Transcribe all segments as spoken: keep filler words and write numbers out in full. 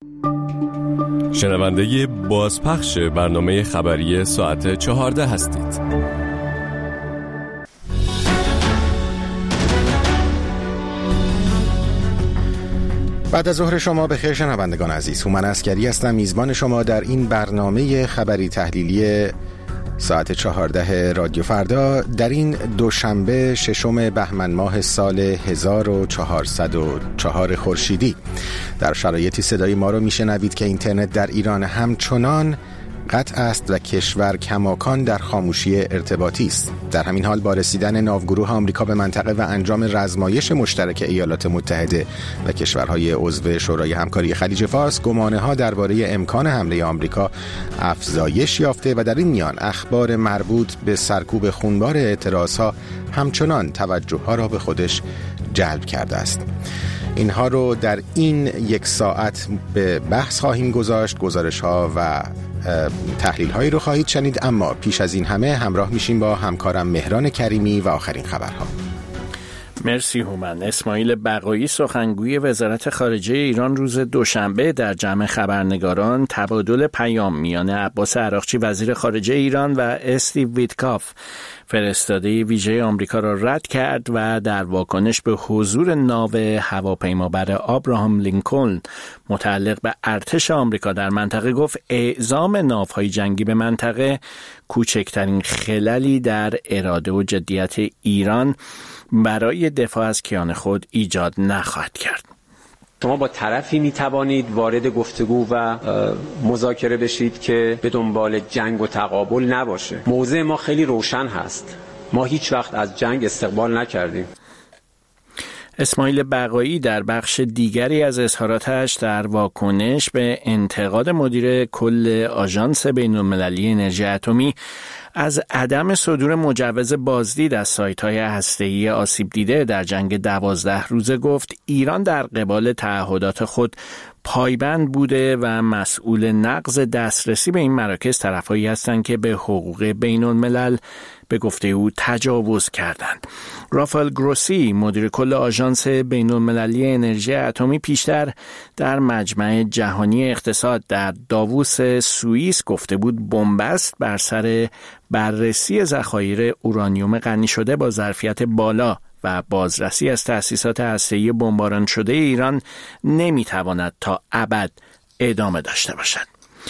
شنونده بازپخش برنامه خبری ساعت چهارده هستید. بعد از ظهر شما بخیر شنوندگان عزیز، هومن عسکری هستم، میزبان شما در این برنامه خبری تحلیلی ساعت چهارده رادیو فردا در این دوشنبه ششم بهمن ماه سال هزار و چهارصد و چهار خورشیدی. در شرایطی صدای ما رو میشنوید که اینترنت در ایران همچنان قطع است و کشور کماکان در خاموشی ارتباطی است. در همین حال با رسیدن ناوگروه آمریکا به منطقه و انجام رزمایش مشترک ایالات متحده و کشورهای عضو شورای همکاری خلیج فارس، گمانه‌ها درباره امکان حمله آمریکا افزایش یافته و در این میان اخبار مربوط به سرکوب خونبار اعتراضها همچنان توجه‌ها را به خودش جلب کرده است. اینها رو در این یک ساعت به بحث خواهیم گذاشت، گزارش‌ها و تحلیل هایی رو خواهید شنید، اما پیش از این همه همراه میشیم با همکارم مهران کریمی و آخرین خبرها. مرسی هومن. اسماعیل بقایی سخنگوی وزارت خارجه ایران روز دوشنبه در جمع خبرنگاران تبادل پیام میان عباس عراقچی وزیر خارجه ایران و استیو ویتکاف فرستاده ویژه آمریکا را رد کرد و در واکنش به حضور ناو هواپیمابر آبراهام لینکلن متعلق به ارتش آمریکا در منطقه گفت اعزام ناوهای جنگی به منطقه کوچکترین خللی در اراده و جدیت ایران برای دفاع از کیان خود ایجاد نخواهد کرد. شما با طرفی می توانید وارد گفتگو و مذاکره بشید که به دنبال جنگ و تقابل نباشه. موضع ما خیلی روشن هست. ما هیچ وقت از جنگ استقبال نکردیم. اسماعیل بقایی در بخش دیگری از اظهاراتش در واکنش به انتقاد مدیر کل آژانس بین‌المللی انرژی اتمی از عدم صدور مجوز بازدید از سایت‌های هسته‌ای آسیب دیده در جنگ دوازده روزه گفت ایران در قبال تعهدات خود پایبند بوده و مسئول نقض دسترسی به این مراکز طرفایی هستند که به حقوق بین الملل به گفته او تجاوز کردند. رافائل گروسی مدیر کل آژانس بین المللی انرژی اتمی پیشتر در مجمع جهانی اقتصاد در داووس سوئیس گفته بود بنبست بر سر بررسی ذخایر اورانیوم غنی شده با ظرفیت بالا و بازرسی از تأسیسات هسته‌ای بمباران شده ایران نمیتواند تا ابد ادامه داشته باشد.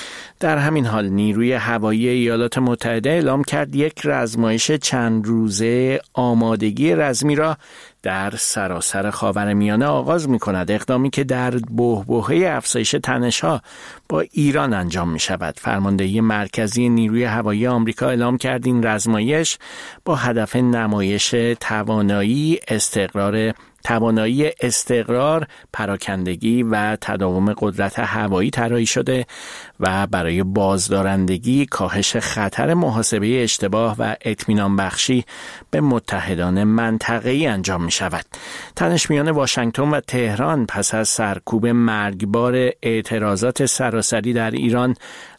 در همین حال نیروی هوایی ایالات متحده اعلام کرد یک رزمایش چند روزه آمادگی رزمی را در سراسر خاورمیانه آغاز می کند، اقدامی که در بحبوحه افزایش تنش‌ها با ایران انجام می شود. فرماندهی مرکزی نیروی هوایی آمریکا اعلام کرد این رزمایش با هدف نمایش توانایی استقرار توانایی استقرار، پراکندگی و تداوم قدرت هوایی طراحی شده و برای بازدارندگی، کاهش خطر محاسبه اشتباه و اطمینان بخشی به متحدان منطقه‌ای انجام می شود. تنش میان واشنگتن و تهران پس از سرکوب مرگبار اعتراضات سراسری در ایران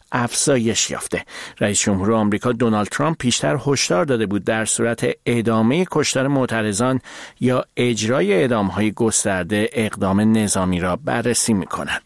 افزایش یافته. رئیس جمهور آمریکا دونالد ترامپ پیشتر هشدار داده بود در صورت ادامه کشتار معترضان یا اجرای اعدام‌های گسترده اقدام نظامی را بررسی می‌کند.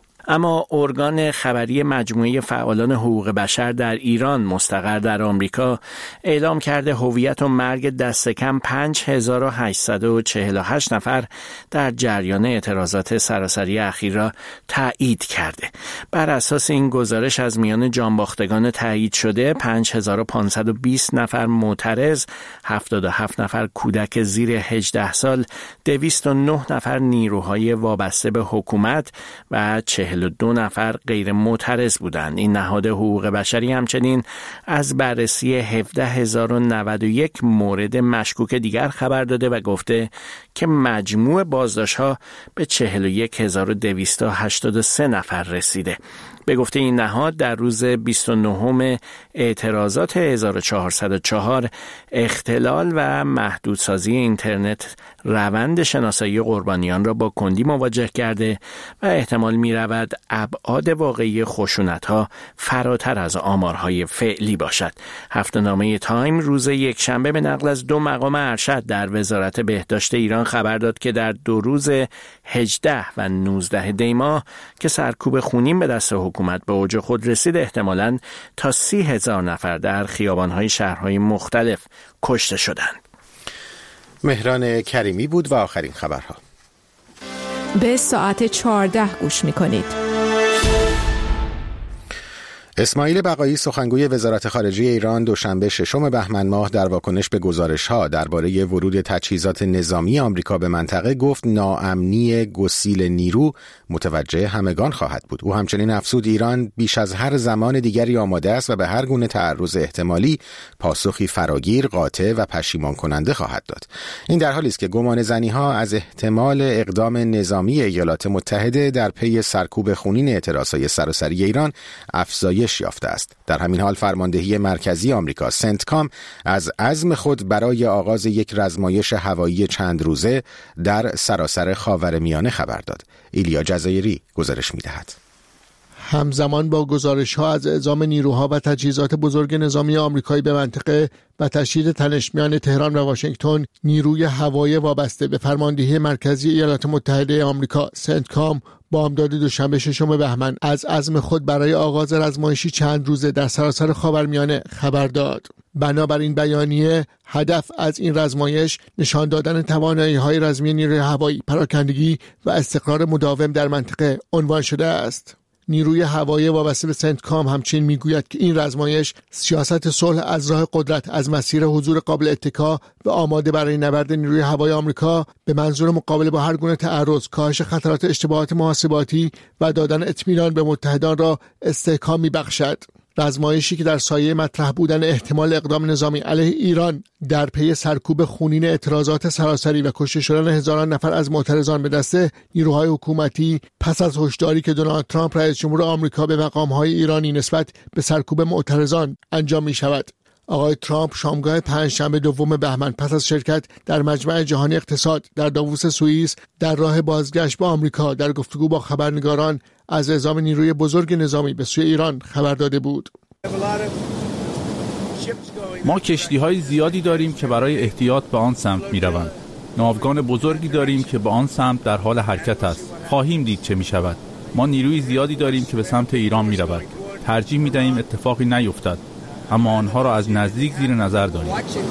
اما ارگان خبری مجموعه فعالان حقوق بشر در ایران مستقر در آمریکا اعلام کرده هویت و مرگ دست کم پنج هزار و هشتصد و چهل و هشت نفر در جریان اعتراضات سراسری اخیر را تایید کرده. بر اساس این گزارش از میان جانباختگان تایید شده پنج هزار و پانصد و بیست نفر معترض، هفتاد و هفت نفر کودک زیر هجده سال، دویست و نه نفر نیروهای وابسته به حکومت و چهل و دو نفر غیر معترض بودند. این نهاد حقوق بشری همچنین از بررسی هفده هزار و نود و یک مورد مشکوک دیگر خبر داده و گفته که مجموع بازداشت‌ها به چهل و یک هزار و دویست و هشتاد و سه نفر رسیده. به گفته این نهاد در روز بیست و نهم اعتراضات هزار و چهارصد و چهار اختلال و محدودسازی اینترنت روند شناسایی قربانیان را با کندی مواجه کرده و احتمال می رود شاید ابعاد واقعی خشونت‌ها فراتر از آمارهای فعلی باشد. هفته‌نامه تایم روز یکشنبه به نقل از دو مقام ارشد در وزارت بهداشت ایران خبر داد که در دو روز هجده و نوزده دی ماه که سرکوب خونین به دست حکومت به اوج خود رسید، احتمالاً تا سی هزار نفر در خیابان‌های شهرهای مختلف کشته شدند. مهران کریمی بود و آخرین خبرها. به ساعت چهارده گوش می‌کنید. اسماعیل بقایی سخنگوی وزارت خارجه ایران دوشنبه ششم بهمن ماه در واکنش به گزارش‌ها درباره ورود تجهیزات نظامی آمریکا به منطقه گفت ناامنی گسیل نیرو متوجه همگان خواهد بود. او همچنین افزود ایران بیش از هر زمان دیگری آماده است و به هر گونه تعرض احتمالی پاسخی فراگیر، قاطع و پشیمان کننده خواهد داد. این در حالی است که گمان زنی‌ها از احتمال اقدام نظامی ایالات متحده در پی سرکوب خونین اعتراضهای سراسری ایران افزایش یافته است. در همین حال فرماندهی مرکزی آمریکا سنتکام از عزم خود برای آغاز یک رزمایش هوایی چند روزه در سراسر خاورمیانه خبر داد. ایلیا جزایری گزارش می‌دهد. همزمان با گزارش‌ها از اعزام نیروها و تجهیزات بزرگ نظامی آمریکایی به منطقه و تشدید تنش میان تهران و واشنگتن، نیروی هوایی وابسته به فرماندهی مرکزی ایالات متحده آمریکا سنتکام بامداد دوشنبه ششم بهمن از عزم خود برای آغاز رزمایشی چند روزه در سراسر خاورمیانه خبر داد. بنابراین بیانیه هدف از این رزمایش نشان دادن توانایی‌های رزمی نیروی هوایی، پراکندگی و استقرار مداوم در منطقه عنوان شده است. نیروی هوایی وابسته به سنتکام همچنین میگوید که این رزمایش سیاست صلح از راه قدرت از مسیر حضور قابل اتکا و آماده برای نبرد نیروی هوایی آمریکا به منظور مقابله با هر گونه تعرض، کاهش خطرات اشتباهات محاسباتی و دادن اطمینان به متحدان را استحکام میبخشد. رزمایشی که در سایه مطرح بودن احتمال اقدام نظامی علیه ایران در پی سرکوب خونین اعتراضات سراسری و کشته شدن هزاران نفر از معترضان به دست نیروهای حکومتی پس از هشداری که دونالد ترامپ رئیس جمهور آمریکا به مقام‌های ایرانی نسبت به سرکوب معترضان انجام می‌شود. آقای ترامپ شامگاه پنجشنبه دوم بهمن پس از شرکت در مجمع جهانی اقتصاد در داووس سوئیس در راه بازگشت به آمریکا در گفتگو با خبرنگاران از اعزام نیروی بزرگ نظامی به سوی ایران خبر داده بود. ما کشتی‌های زیادی داریم که برای احتیاط به آن سمت می‌روند. ناوگان بزرگی داریم که به آن سمت در حال حرکت است. خواهیم دید چه می‌شود. ما نیروی زیادی داریم که به سمت ایران می‌رود. ترجیح می‌دهیم اتفاقی نیفتد، اما آنها را از نزدیک زیر نظر داریم.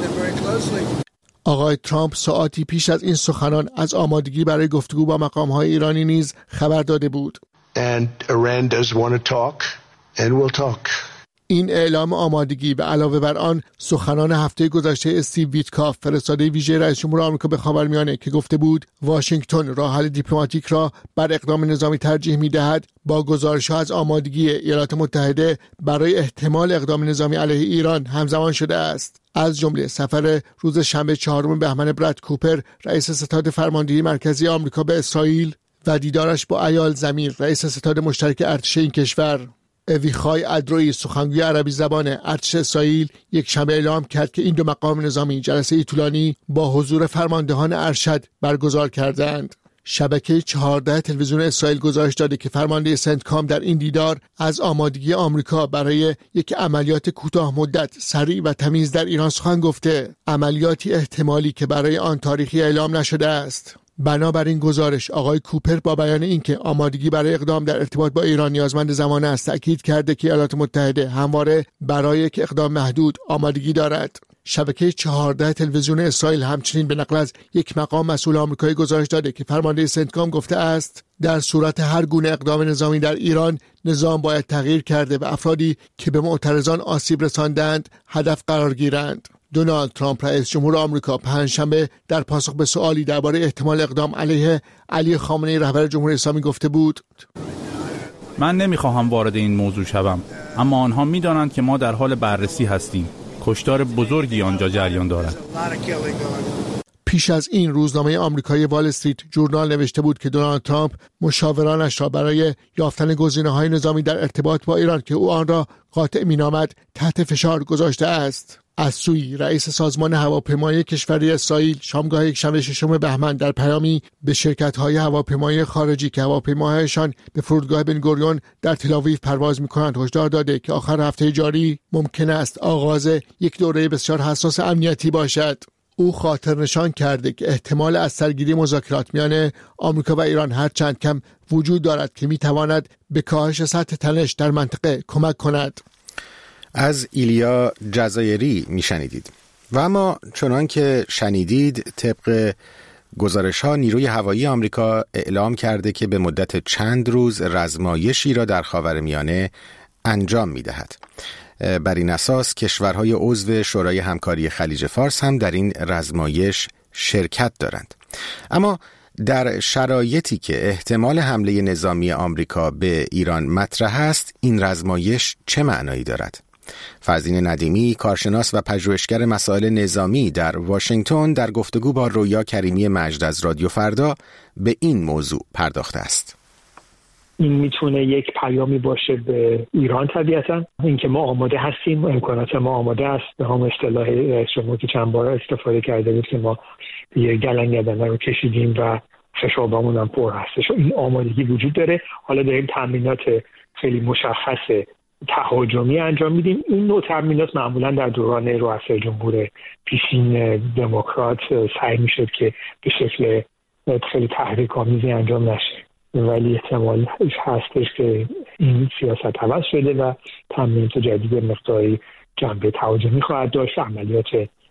آقای ترامپ ساعتی پیش از این سخنان از آمادگی برای گفتگو با مقام‌های ایرانی نیز خبر داده بود. And Iran does want to talk and we'll talk. این اعلام آمادگی به علاوه بر آن سخنان هفته گذشته استیو ویتکاف، فرستاده ویژه رئیس جمهور آمریکا به خاورمیانه که گفته بود واشنگتن راه حل دیپلماتیک را بر اقدام نظامی ترجیح می‌دهد، با گزارش‌ها از آمادگی ایالات متحده برای احتمال اقدام نظامی علیه ایران همزمان شده است. از جمله سفر روز شنبه چهارم بهمن براد کوپر، رئیس ستاد فرماندهی مرکزی آمریکا به اسرائیل و دیدارش با ایال زمیر، رئیس ستاد مشترک ارتش این کشور. اویخای ادرویی، سخنگوی عربی زبان ارتش اسرائیل، یک شنبه اعلام کرد که این دو مقام نظامی جلسه طولانی با حضور فرماندهان ارشد برگزار کردند. شبکه چهارده تلویزیون اسرائیل گزارش داده که فرمانده سنتکام در این دیدار از آمادگی آمریکا برای یک عملیات کوتاه مدت، سریع و تمیز در ایران سخن گفته، عملیاتی احتمالی که برای آن تاریخی اعلام نشده است. بنابراین گزارش آقای کوپر با بیان اینکه آمادگی برای اقدام در ارتباط با ایران نیازمند زمان است، تأکید کرده که ایالات متحده همواره برای یک اقدام محدود آمادگی دارد. شبکه چهارده تلویزیون اسرائیل همچنین به نقل از یک مقام مسئول آمریکایی گزارش داده که فرمانده سنتکام گفته است در صورت هر گونه اقدام نظامی در ایران، نظام باید تغییر کرده و افرادی که به معترضان آسیب رساندند هدف قرار گیرند. دونالد ترامپ رئیس جمهور آمریکا پنجشنبه در پاسخ به سوالی درباره احتمال اقدام علیه علی خامنه‌ای رهبر جمهوری اسلامی گفته بود: من نمیخواهم وارد این موضوع شوم، اما آنها میدانند که ما در حال بررسی هستیم. کشتار بزرگی آنجا جریان دارد. پیش از این روزنامه آمریکایی وال استریت جورنال نوشته بود که دونالد ترامپ مشاورانش را برای یافتن گزینه‌های نظامی در ارتباط با ایران که او آن را قاطع می‌نامد تحت فشار گذاشته است. از سوی رئیس سازمان هواپیمایی کشوری اسرائیل شامگاه یکشنبه ششم بهمن در پیامی به شرکت‌های هواپیمایی خارجی که هواپیماهایشان به فرودگاه بن گوریون در تل‌آویو پرواز می‌کنند هشدار داده که آخر هفته جاری ممکن است آغاز یک دوره بسیار حساس امنیتی باشد. او خاطر نشان کرده که احتمال از سرگیری مذاکرات میان آمریکا و ایران هر چند کم وجود دارد که می‌تواند به کاهش سطح تنش در منطقه کمک کند. از ایلیا جزایری میشنیدید. و اما چنان که شنیدید طبق گزارش ها نیروی هوایی آمریکا اعلام کرده که به مدت چند روز رزمایشی را در خاورمیانه انجام میدهد. بر این اساس کشورهای عضو شورای همکاری خلیج فارس هم در این رزمایش شرکت دارند. اما در شرایطی که احتمال حمله نظامی آمریکا به ایران مطرح است، این رزمایش چه معنایی دارد؟ فرزین ندیمی، کارشناس و پژوهشگر مسائل نظامی در واشنگتن، در گفتگو با رویا کریمی مجد از رادیو فردا به این موضوع پرداخته است. این میتونه یک پیامی باشه به ایران، طبیعتا اینکه ما آماده هستیم، امکانات ما آماده است. به هم اصطلاح رئیس جمهور که چند بار استفاده کرده بود که ما یه گلنگ بدنه رو کشیدیم و خشابامون هم پر هستش. این آمادگی وجود داره. حالا داریم تمرینات خیلی مشخص تهاجمی انجام میدیم. این نوع تمرینات معمولا در دوران رؤسای جمهور پیشین دموکرات سعی میشد که به شکل خیلی تحریک‌آمیزی انجام نشه، ولی احتمال هستش که این سیاست عوض شده و تمرینات جدید مقداری جنبه تهاجمی خواهد داشت، عملیات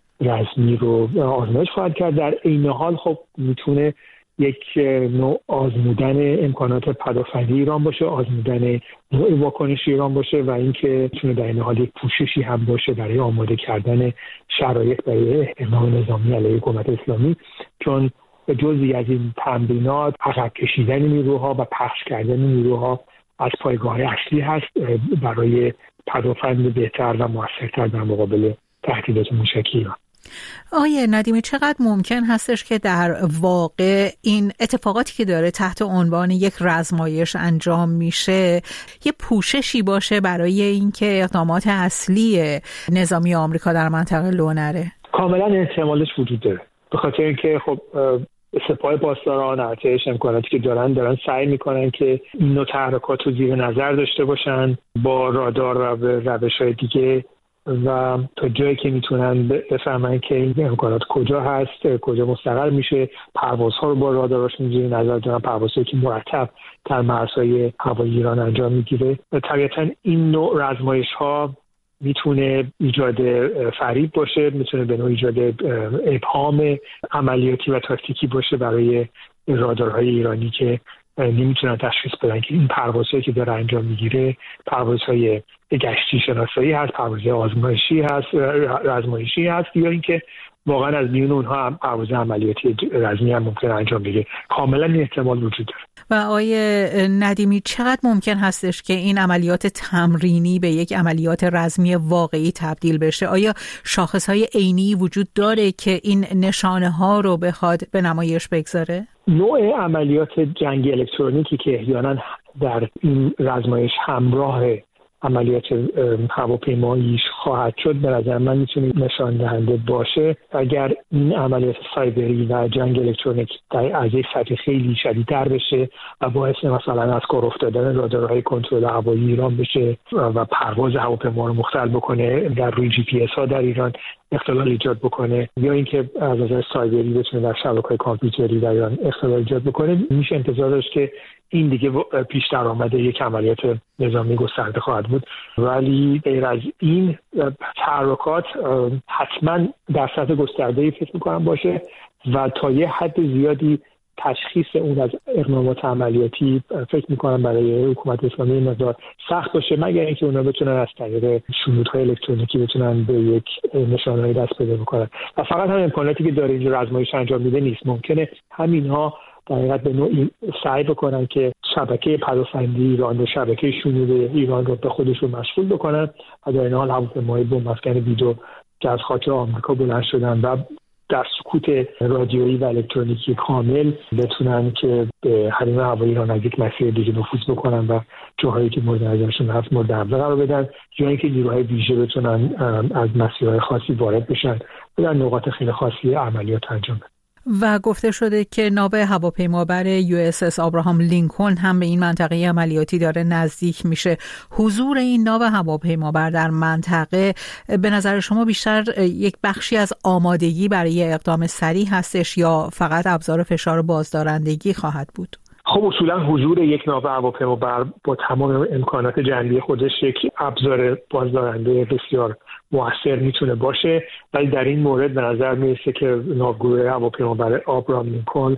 رزمی رو آزمایش خواهد کرد. در این حال خب میتونه یک نوع آزمودن امکانات پدافندی ایران باشه، آزمودن نوع واکنش ایران باشه و اینکه میتونه در این حال یک پوششی هم باشه برای آماده کردن شرایط برای احتمال نظامی علیه حکومت اسلامی، چون جزئی از این تمرینات عقب کشیدن نیروها و پخش کردن نیروها از پایگاه اصلی هست برای پدافند بهتر و موثرتر در مقابل تهدیدات موشکی ایران. آیه ندیمی، چقدر ممکن هستش که در واقع این اتفاقاتی که داره تحت عنوان یک رزمایش انجام میشه یه پوششی باشه برای اینکه اقدامات اصلی نظامی آمریکا در منطقه لو نره؟ کاملا احتمالش وجود داره، به خاطر اینکه خب سپاه پاسداران، ارتش، امکاناتی که دارن دارن سعی میکنن که این نوع تحرکات رو زیر نظر داشته باشن با رادار و روش‌های دیگه و تا جایی که میتونن بفهمن که این امکانات کجا هست، کجا مستقر میشه، پروازها رو با رادارشون زیر نظر دارن، پروازهایی که مرتب در مرزهای هوایی ایران انجام میگیره. طبیعتا این نوع رزمایش‌ها میتونه ایجاد فریب باشه، میتونه به نوع ایجاد ابهام عملیاتی و تاکتیکی باشه برای رادارهای ایرانی که نمیتونن تشخیص بدن که این پروازهایی که داره انجام میگیره پروازهای گشتی شناسایی هست، پروازهای آزمایشی هست، رزمایشی هست، یا اینکه واقعا از میون اونها هم پرواز عملیاتی رزمی هم ممکن انجام بگیره. کاملا این احتمال وجود داره. و آیه ندیمی، چقدر ممکن هستش که این عملیات تمرینی به یک عملیات رزمی واقعی تبدیل بشه؟ آیا شاخصهای عینی وجود داره که این نشانه ها رو بخواد به نمایش بگذاره؟ نوع عملیات جنگی الکترونیکی که احیانا در این رزمایش همراه عملیات هواپیماییش خواهد شد به نظر من میتونه نشان دهنده باشه. اگر این عملیات سایبری و جنگ الکترونیک در از یک سطح خیلی شدیدتر بشه و باعث مثلا از کار افتادن رادارهای کنترل هوایی ایران بشه و پرواز هواپیما رو مختل بکنه، در روی جی پی اس ها در ایران اختلال ایجاد بکنه، یا اینکه از نظر سایبری بتونه در شبکه‌های کامپیوتری در ایران اختلال ایجاد بکنه، میشه انتظار داشت که این دیگه پیش درآمد یک عملیات نظامی گسترده خواهد بود. ولی غیر از این تحرکات حتما در سطح گسترده‌ای فکر می‌کنم باشه و تا یه حد زیادی تشخیص اون از اقدامات عملیاتی فکر می‌کنم برای حکومت اسلامی مقدار سخت باشه، مگر اینکه اونا بتونن از طریق شنودهای الکترونیکی بتونن به یک نشانه‌ای دست پیدا بکنن. و فقط هم امکاناتی که داره اینجا رزمایش انجام میده نیست، ممکنه همینها در حقیقت به نوعی سعی بکنن که شبکه پدافندی ایران و شبکه شنود ایران رو به خودشون مشغول بکنن و در این حال هواپیمای بمب افکن بیدو که از خاک آمریکا بلند شدن و در سکوت رادیویی و الکترونیکی کامل بتونن که به حریم هوایی ایران از یک مسیر دیگه نفوذ بکنن و جاهایی که مورد نظرشون هست مورد حمله قرار بدن، یا اینکه نیروهای ویژه بتونن از مسیرهای خاصی وارد بشن و در نقاط خیلی خاصی عملیات انجام بدن. و گفته شده که ناو هواپیمابر یو اس اس آبراهام لینکلن هم به این منطقه عملیاتی داره نزدیک میشه. حضور این ناو هواپیمابر در منطقه به نظر شما بیشتر یک بخشی از آمادگی برای اقدام سریع هستش یا فقط ابزار فشار بازدارندگی خواهد بود؟ خب اصولا حضور یک ناو هواپیمابر با تمام امکانات جنگی خودش یک ابزار بازدارنده بسیار مؤثر میتونه باشه، ولی در این مورد به نظر میرسه که ناوگروه هواپیمابر آبراهام لینکلن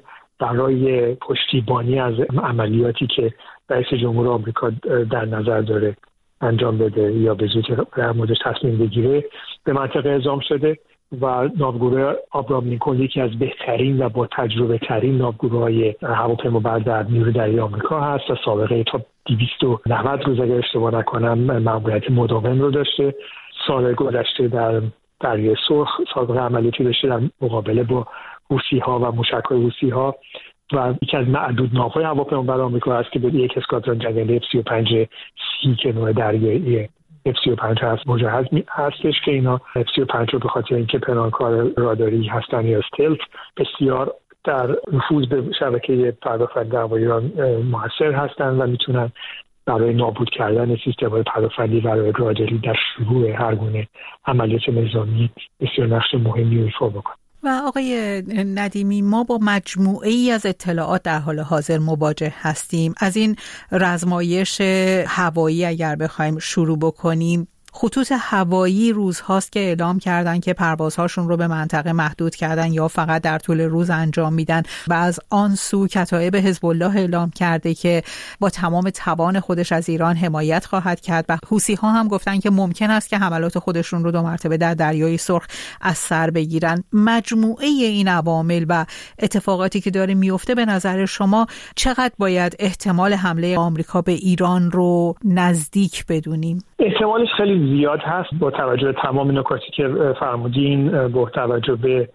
برای پشتیبانی از عملیاتی که رئیس جمهور آمریکا در نظر داره انجام بده یا به زودی در موردش تصمیم بگیره به منطقه اعزام شده و ناوگروه آبراهام لینکلن یکی از بهترین و با تجربه ترین ناوگروه‌های هواپیمابر در نیروی دریایی آمریکا هست و سابقه تا دویست و نود روز اگر اشتباه نکنم مأموریت مداوم رو داشته. سال گذشته در دریای سرخ سابقه عملیاتی داشته در مقابله با حوثی‌ها و موشک‌های حوثی‌ها و یکی از معدود ناوهای هواپیمابر آمریکا هست که به یک اسکادران جنگنده اف سی و پنج سی که نوع دریایی اف سی و پنج هست مجهز هستش که اینا اف سی و پنج رو به خاطر اینکه پنهانکار راداری هستن یا استلت بسیار در نفوذ به شبکه پرداختنده هوایی ایران موثر هستن و میتونن برای نابود کردن سیستم‌های پدافندی و راداری در شروع هر گونه عملیات نظامی بسیار نقش مهمی ایفا بکنن. و آقای ندیمی، ما با مجموعه ای از اطلاعات در حال حاضر مواجه هستیم. از این رزمایش هوایی اگر بخوایم شروع بکنیم، خطوط هوایی روزهاست که اعلام کردن که پروازهاشون رو به منطقه محدود کردن یا فقط در طول روز انجام میدن و از آن سو کتایب حزب الله اعلام کرده که با تمام توان خودش از ایران حمایت خواهد کرد و حوثی‌ها هم گفتن که ممکن است که حملات خودشون رو دو مرتبه در دریای سرخ از سر بگیرن. مجموعه این عوامل و اتفاقاتی که داره میفته به نظر شما چقدر باید احتمال حمله آمریکا به ایران رو نزدیک بدونیم؟ احتمالش خیلی زیاد هست با توجه به تمام نکاتی که فرمودین، با توجه به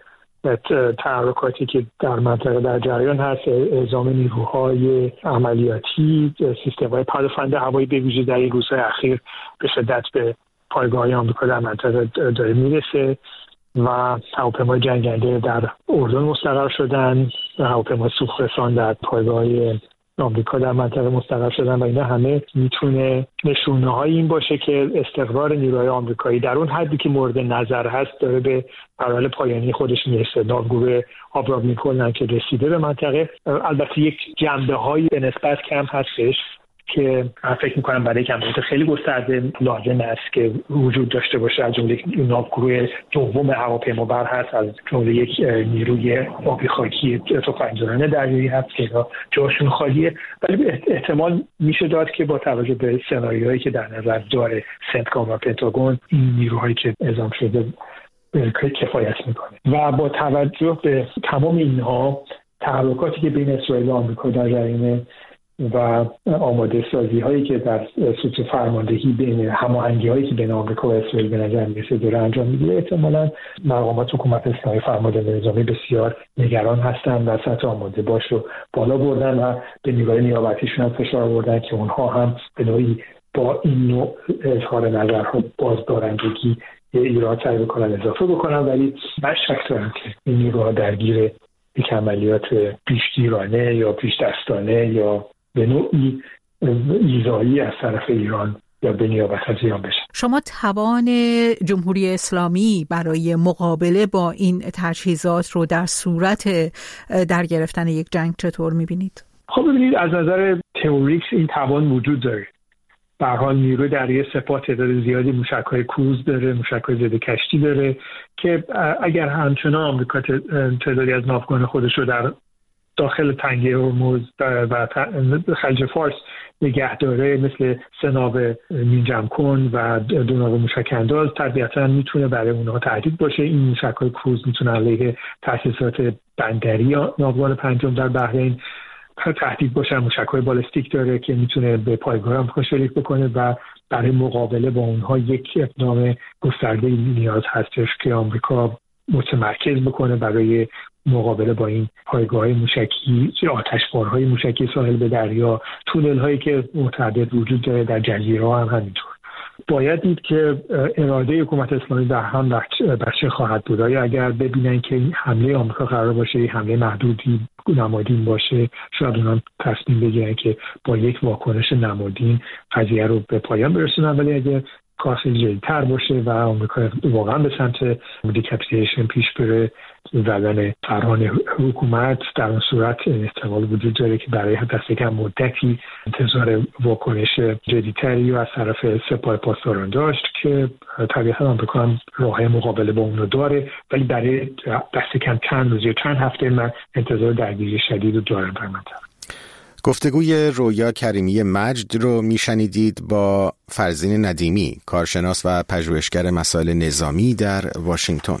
تحرکاتی که در منطقه در جریان هست، اعزام نیروهای عملیاتی، سیستم‌های پدافند هوایی به ویژه در این روزهای اخیر به شدت به پایگاه‌های آمریکا در منطقه داره میرسه و هواپیمای جنگنده در اردن مستقر شدن، هواپیمای سوخت‌رسان در پایگاه‌های آمریکا در منطقه مستقر شدن و اینا همه میتونه نشونه‌های این باشه که استقرار نیروهای آمریکایی در اون حدی که مورد نظر هست داره به مراحل پایانی خودش میرسه. ناوگروه آبراهام لینکلن که رسیده به منطقه، البته یک جنبه‌های به نسبت کم هستش که من فکر می‌کنم برای عملیات خیلی گسترده لازم است که وجود داشته باشه. از جمله ناوگروه دوم هواپیمابر هست، از جمله یک نیروی آبی خاکی تفنگزنان دریایی هست که جاشون خالیه، ولی احتمال میشه داد که با توجه به سناریوهایی که در نظر داره سنتکام و پنتاگون این نیروهایی که اعزام شده کفایت میکنه و با توجه به تمام اینها تحرکاتی که بین اسرائیل و آمریکا در جریان و آماده سازی هایی که در سطح فرماندهی بین هماهنگی هایی که بین آمریکا و اسرائیل به نظر میرسه داره انجام میگیره، احتمالاً مقامات حکومت اسلامی فرمانده نظامی بسیار نگران هستند و سطح آماده باش رو بالا بردن و به نیروهای نیابتیشون هم فشار آوردن که اونها هم به نوعی با این نوع اظهار نظرها بازدارندگی ایران سعی بکنن اضافه بکنن، ولی من شک دارم که این نیروها درگیر یک عملیات پیشگیرانه یا پیش دستانه یا به نوعی ایذایی از طرف ایران یا به نیابت از ایران بشه. شما توان جمهوری اسلامی برای مقابله با این تجهیزات رو در صورت در گرفتن یک جنگ چطور می‌بینید؟ خب ببینید، از نظر تئوریک این توان وجود داره. به هر حال نیروی دریایی سپاه تعداد زیادی موشک‌های کروز داره، موشک‌های ضد کشتی داره که اگر همچنان آمریکا تعدادی از ناوگان خودش رو در داخل تنگه هرمز و خلیج فارس نگه داره، مثل سه ناو مینجم کن و دو ناو موشک انداز، طبیعتاً میتونه برای اونها تهدید باشه. این موشک‌های کروز میتونه علیه تأسیسات بندری ناوگان پنجم در بحرین تهدید باشه. موشک‌های بالستیک داره که میتونه به پایگاه آمریکا شلیک بکنه و برای مقابله با اونها یک اقدام گسترده نیاز هستش که آمریکا متمرکز بکنه برای مقابله با این پایگاه‌های موشکی، آتشبارهای موشکی ساحل به دریا، تونل‌هایی که متعدد وجود داره در جزیره هم همینطور. باید دید که اراده حکومت اسلامی در هم بچه خواهد بود. آیا اگر ببینن که حمله آمریکا قرار باشه حمله محدودی نمادین باشه، شاید اونا تصمیم بگیرن که با یک واکنش نمادین قضیه رو به پایان برسونن. ولی اگر کار خیلی جدی‌تر باشه و آمریکا واقعا به سمت دیکاپیتیشن پیش بره، زدن فرهان حکومت، در اون صورت احتمال وجود داره که برای دست کم مدتی انتظار واکنش جدی‌تری و از طرف سپاه پاسداران داشت که طبیعتا آمریکا هم راه مقابله با اونو داره، ولی برای دست کم چند روز یا چند هفته من انتظار درگیری شدید رو دارم در منطقه. گفتگوی رویا کریمی مجد رو میشنیدید با فرزین ندیمی، کارشناس و پژوهشگر مسائل نظامی در واشنگتن.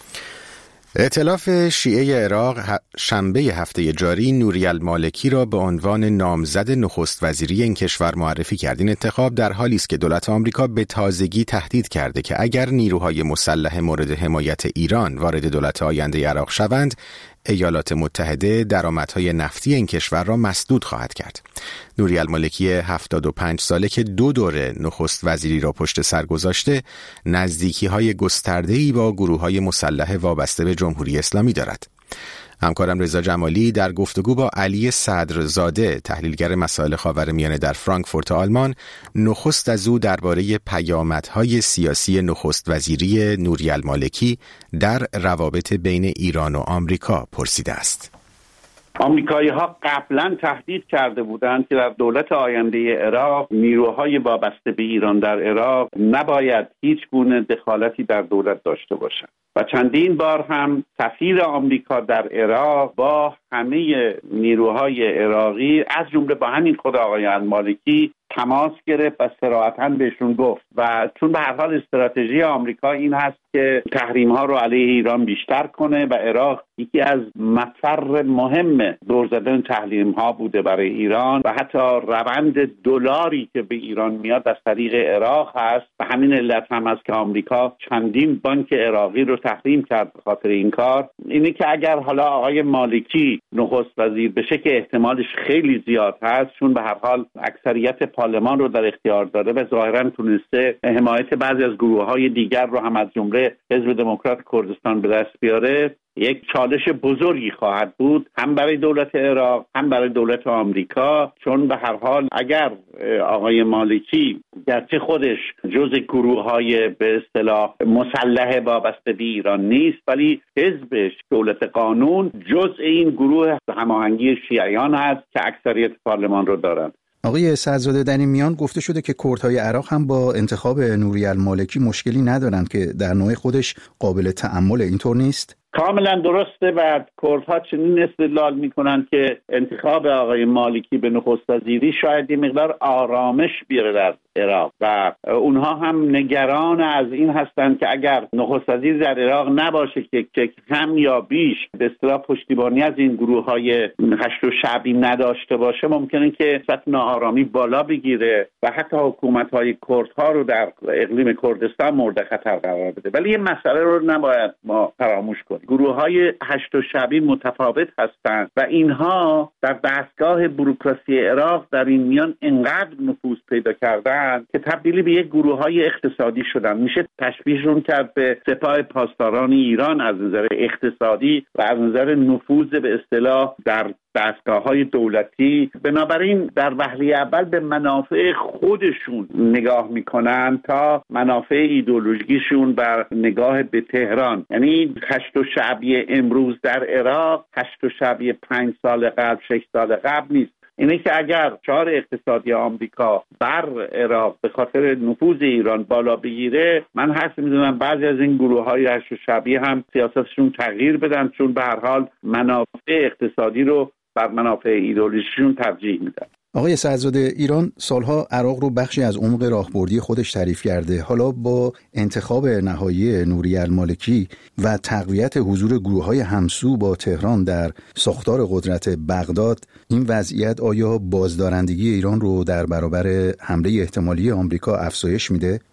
ائتلاف شیعه عراق شنبه هفته جاری نوری المالکی را به عنوان نامزد نخست وزیری این کشور معرفی کرد. این انتخاب در حالی است که دولت آمریکا به تازگی تهدید کرده که اگر نیروهای مسلح مورد حمایت ایران وارد دولت آینده عراق شوند، ایالات متحده درآمدهای نفتی این کشور را مسدود خواهد کرد. نوری المالکی هفتاد و پنج ساله که دو دوره نخست وزیری را پشت سر گذاشته، نزدیکی‌های گسترده‌ای با گروه‌های مسلح وابسته به جمهوری اسلامی دارد. همکارم رضا جمالی در گفتگو با علی صدرزاده، تحلیلگر مسائل خاورمیانه در فرانکفورت آلمان، نخست از او درباره پیامدهای سیاسی نخست وزیری نوری المالکی در روابط بین ایران و آمریکا پرسیده است. آمریکایی ها قبلا تهدید کرده بودند که در دولت آینده عراق نیروهای وابسته به ایران در عراق نباید هیچ گونه دخالتی در دولت داشته باشند و چندین بار هم سفیر آمریکا در عراق با همه نیروهای عراقی از جمله با همین خود آقای المالکی تماس گرفت و صراحتاً بهشون گفت و چون به هر حال استراتژی آمریکا این هست که تحریم ها رو علیه ایران بیشتر کنه و عراق یکی از مفر مهم دور زدن تحریم ها بوده برای ایران و حتی روند دلاری که به ایران میاد از طریق عراق هست و همین علت هم هست که آمریکا چندین بانک عراقی رو تحریم کرد به خاطر این کار. اینه که اگر حالا آقای مالکی نخست وزیر بشه که احتمالش خیلی زیاد هست، چون به هر حال اکثریت پارلمان رو در اختیار داره و ظاهراً تونسته حمایت بعضی از گروه‌های دیگر رو هم از جمله حزب دموکرات کردستان به دست بیاره، یک چالش بزرگی خواهد بود هم برای دولت عراق هم برای دولت آمریکا، چون به هر حال اگر آقای مالکی گرچه خودش جز گروه‌های به اصطلاح مسلح وابسته به ایران نیست، ولی حزبش دولت قانون جز این گروه هماهنگی شیعیان هست که اکثریت پارلمان رو دارند. آقای صدرزاده، در این میان گفته شده که کردهای عراق هم با انتخاب نوری المالکی مشکلی ندارند که در نوع خودش قابل تأمل، اینطور نیست؟ کاملا درسته و کردها چنین استدلال میکنند که انتخاب آقای مالکی به نخست وزیری شاید یه مقدار آرامش بیاره در عراق و اونها هم نگران از این هستند که اگر نخست وزیر در عراق نباشه که کم یا بیش به اصطلاح پشتیبانی از این گروه‌های هشت و شعبی نداشته باشه، ممکنه که سطح ناآرامی بالا بگیره و حتی حکومت‌های کردها رو در اقلیم کردستان مورد خطر قرار بده. ولی این مسئله رو نباید ما فراموش کنیم. گروه‌های هشت و شعبی متفاوت هستند و اینها در دستگاه بوروکراسی عراق در این میان انقدر نفوذ پیدا کردن که تبدیلی به یک گروه‌های اقتصادی شدن. میشه تشبیهشون کرد به سپاه پاسداران ایران از نظر اقتصادی و از نظر نفوذ به اصطلاح در دستگاه‌های دولتی. بنابراین در وهله اول به منافع خودشون نگاه میکنن تا منافع ایدئولوژیکشون و نگاه به تهران. یعنی هشت و شعبی امروز در عراق هشت و شعبی پنج سال قبل، شش سال قبل نیست. اینه که اگر شعار اقتصادی آمریکا بر عراق به خاطر نفوذ ایران بالا بگیره، من حس می‌دونم بعضی از این گروه‌های هشت و شعبی هم سیاستشون تغییر بدن، چون به هر حال منافع اقتصادی رو بر منافع ایدئولوژیشون ترجیح میدن. آقای صدرزاده، ایران سالها عراق رو بخشی از عمق راهبردی خودش تعریف کرده. حالا با انتخاب نهایی نوری المالکی و تقویت حضور گروه‌های همسو با تهران در ساختار قدرت بغداد، این وضعیت آیا بازدارندگی ایران رو در برابر حمله احتمالی آمریکا افزایش میده؟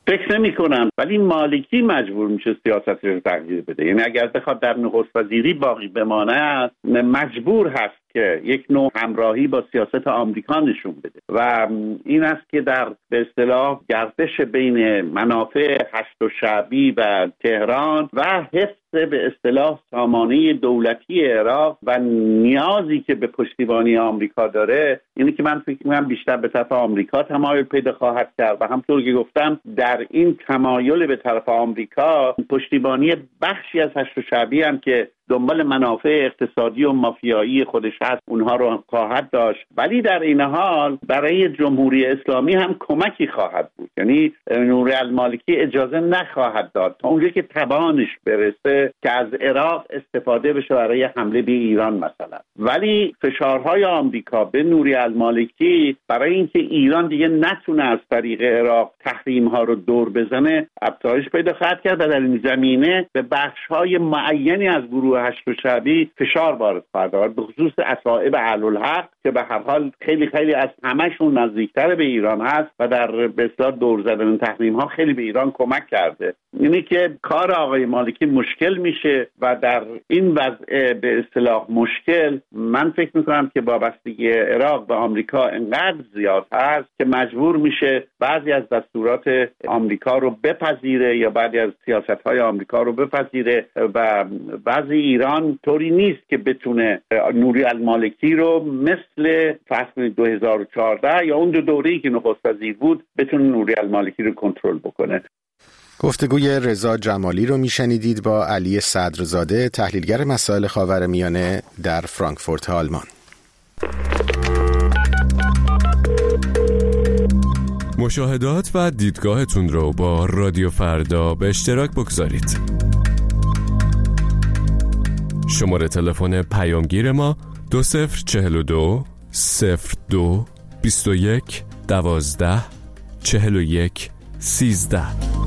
فکر نمی کنم، ولی مالکی مجبور میشه سیاستش رو تغییر بده. یعنی اگر بخواد در نخست وزیری باقی بمانه مجبور هست که یک نوع همراهی با سیاست آمریکا نشون بده و این است که در به اصطلاح گردش بین منافع هشت و شعبی و تهران و حفظ به اصطلاح سامانه دولتی عراق و نیازی که به پشتیبانی آمریکا داره، اینه که من فکر می‌کنم بیشتر به طرف آمریکا تمایل پیدا خواهد کرد و همونطور که گفتم در این تمایل به طرف آمریکا پشتیبانی بخشی از هشت و شعبی هم که دنبال منافع اقتصادی و مافیایی خودش هست اونها رو خواهد داشت، ولی در این حال برای جمهوری اسلامی هم کمکی خواهد بود. یعنی نوری‌المالکی اجازه نخواهد داد تا اونجایی که توانش برسه که از عراق استفاده بشه برای حمله به ایران مثلا. ولی فشارهای آمریکا به نوری‌المالکی برای اینکه ایران دیگه نتونه از طریق عراق تحریم‌ها رو دور بزنه افزایش پیدا خواهد کرد و در این زمینه به بخش‌های معینی از گروه هشت و شعبی فشار وارد خواهد آورد، به خصوص اصائب اهل‌الحق که به هر حال خیلی خیلی از همشون نزدیکتر به ایران هست و در به اصطلاح دور زدن تحریم‌ها خیلی به ایران کمک کرده. اینی که کار آقای مالکی مشکل میشه و در این وضع به اصطلاح مشکل من فکر میکنم که وابستگی عراق به آمریکا انقدر زیاد هست که مجبور میشه بعضی از دستورات آمریکا رو بپذیره یا بعضی از سیاست‌های آمریکا رو بپذیره و بعضی ایران طوری نیست که بتونه نوری‌المالکی رو مثل فصل دو هزار و چهارده یا اون دو دوره‌ای که نخست وزیر بود بتونه نوری‌المالکی رو کنترل بکنه. گفتگوی رضا جمالی رو میشنیدید با علی صدرزاده، تحلیلگر مسائل خاورمیانه در فرانکفورت آلمان. مشاهدات و دیدگاهتون رو با رادیو فردا به اشتراک بگذارید. شماره تلفن پیامگیر ما دو صفر چهل و دو صفر دو بیست و یک دوازده چهل و یک سیزده.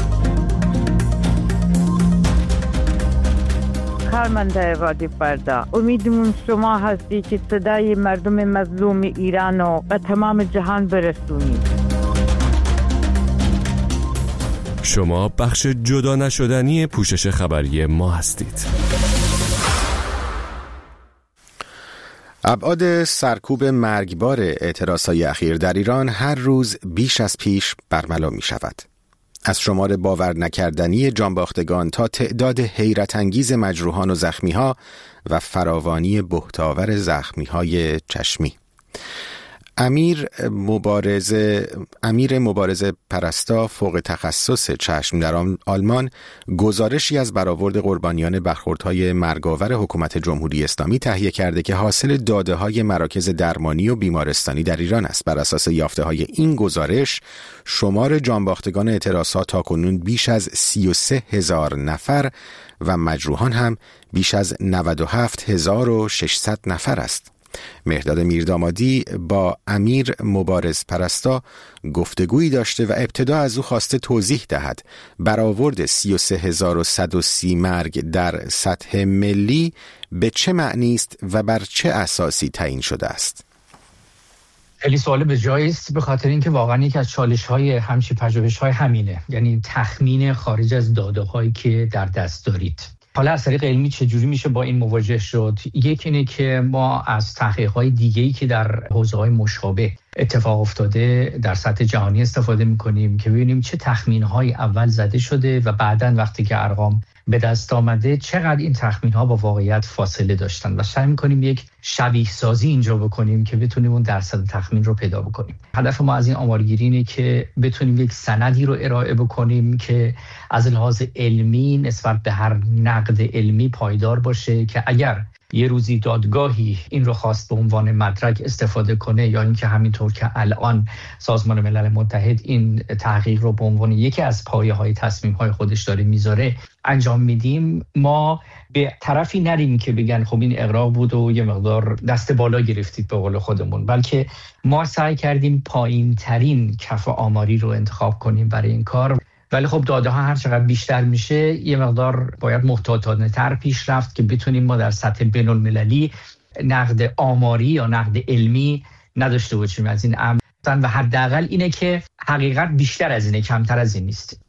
کارمنده رادیو فردا، امیدمون شما هستی که صدای مردم مظلوم ایران رو به تمام جهان برسونید. شما بخش جدا نشدنی پوشش خبری ما هستید. ابعاد سرکوب مرگبار اعتراضهای اخیر در ایران هر روز بیش از پیش برملا می شود. از شمار باور نکردنی جانباختگان تا تعداد حیرت انگیز مجروحان و زخمی‌ها و فراوانی بهتاور زخمی‌های چشمی. امیر مبارزه امیر مبارزه پرستا فوق تخصص چشم در آلمان گزارشی از برآورد قربانیان برخوردهای مرگاور حکومت جمهوری اسلامی تهیه کرده که حاصل داده‌های مراکز درمانی و بیمارستانی در ایران است. بر اساس یافته‌های این گزارش شمار جانباختگان اعتراضات تاکنون بیش از سی و سه هزار نفر و مجروحان هم بیش از نود و هفت هزار و ششصد نفر است. مهرداد میردامادی با امیر مبارز پرستا گفتگویی داشته و ابتدا از او خواسته توضیح دهد برآورد سی و سه هزار و صد و سی مرگ در سطح ملی به چه معنی است و بر چه اساسی تعیین شده است. خیلی سوال به جایی است، به خاطر اینکه واقعا یکی از چالش‌های همچین پژوهش‌های همینه، یعنی تخمین خارج از داده‌هایی که در دست دارید. حالا از طریق علمی چجوری میشه با این مواجه شد؟ یکی اینه که ما از تحقیقات دیگه‌ای که در حوزه‌های مشابه اتفاق افتاده در سطح جهانی استفاده می‌کنیم که ببینیم چه تخمین‌هایی اول زده شده و بعداً وقتی که ارقام به دست آمده چقدر این تخمین‌ها با واقعیت فاصله داشتن و سعی می‌کنیم یک شبیه سازی اینجا بکنیم که بتونیم اون درصد تخمین رو پیدا بکنیم. هدف ما از این آمارگیری اینه که بتونیم یک سندی رو ارائه بکنیم که از لحاظ علمی نسبت به هر نقد علمی پایدار باشه که اگر یه روزی دادگاهی این رو خواست به عنوان مدرک استفاده کنه یا اینکه همینطور که الان سازمان ملل متحد این تحقیق رو به عنوان یکی از پایه‌های تصمیم‌های خودش داره میذاره انجام میدیم، ما به طرفی نریم که بگن خب این اغراق بود و یه مقدار دست بالا گرفتید به قول خودمون، بلکه ما سعی کردیم پایین ترین کف آماری رو انتخاب کنیم برای این کار. ولی خب داده ها هر چقدر بیشتر میشه یه مقدار باید محتاطانه تر پیش رفت که بتونیم ما در سطح بین المللی نقد آماری یا نقد علمی نداشته باشیم از این امر و حداقل اینه که حقیقت بیشتر از اینه، کمتر از این نیست.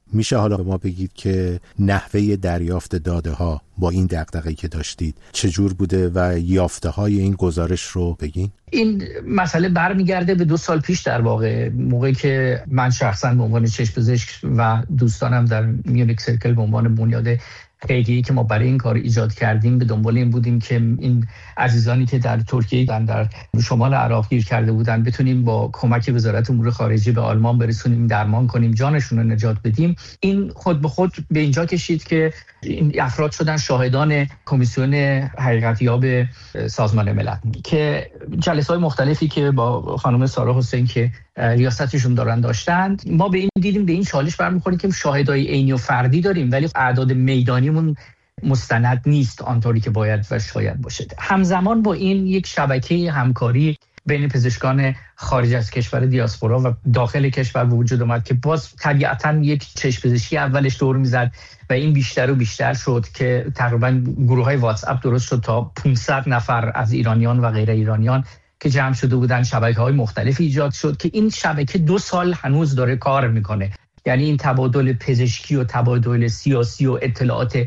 میشه حالا به ما بگید که نحوه دریافت داده ها با این دغدغه‌ای که داشتید چجور بوده و یافته های این گزارش رو بگین؟ این مسئله برمیگرده به دو سال پیش در واقع، موقعی که من شخصا به عنوان چشم پزشک و دوستانم در میونیک سرکل به عنوان بنیاد خیریه‌ای که ما برای این کار ایجاد کردیم به دنبال این بودیم که این عزیزانی که در ترکیه در, در شمال عراق گیر کرده بودن بتونیم با کمک وزارت امور خارجه به آلمان برسونیم، درمان کنیم، جانشون رو نجات بدیم. این خود به خود به اینجا کشید که این افراد شدن شاهدان کمیسیون حقیقتیاب سازمان ملل که جلسه‌های مختلفی که با خانم سارا حسین که ریاستشون دارن داشتند. ما به این دیدیم به این چالش برمیخوریم که شاهدای عینی و فردی داریم ولی اعداد میدانیمون مستند نیست آنطوری که باید و شاید باشه. همزمان با این یک شبکه همکاری بین پزشکان خارج از کشور دیاسپورا و داخل کشور به وجود اومد که باز طبیعتاً یک چشم پزشکی اولش دور میزد و این بیشتر و بیشتر شد که تقریباً گروه‌های واتس اپ درست شد تا پانصد نفر از ایرانیان و غیر ایرانیان که جمع شده بودن، شبکه‌های مختلف ایجاد شد که این شبکه دو سال هنوز داره کار میکنه. یعنی این تبادل پزشکی و تبادل سیاسی و اطلاعات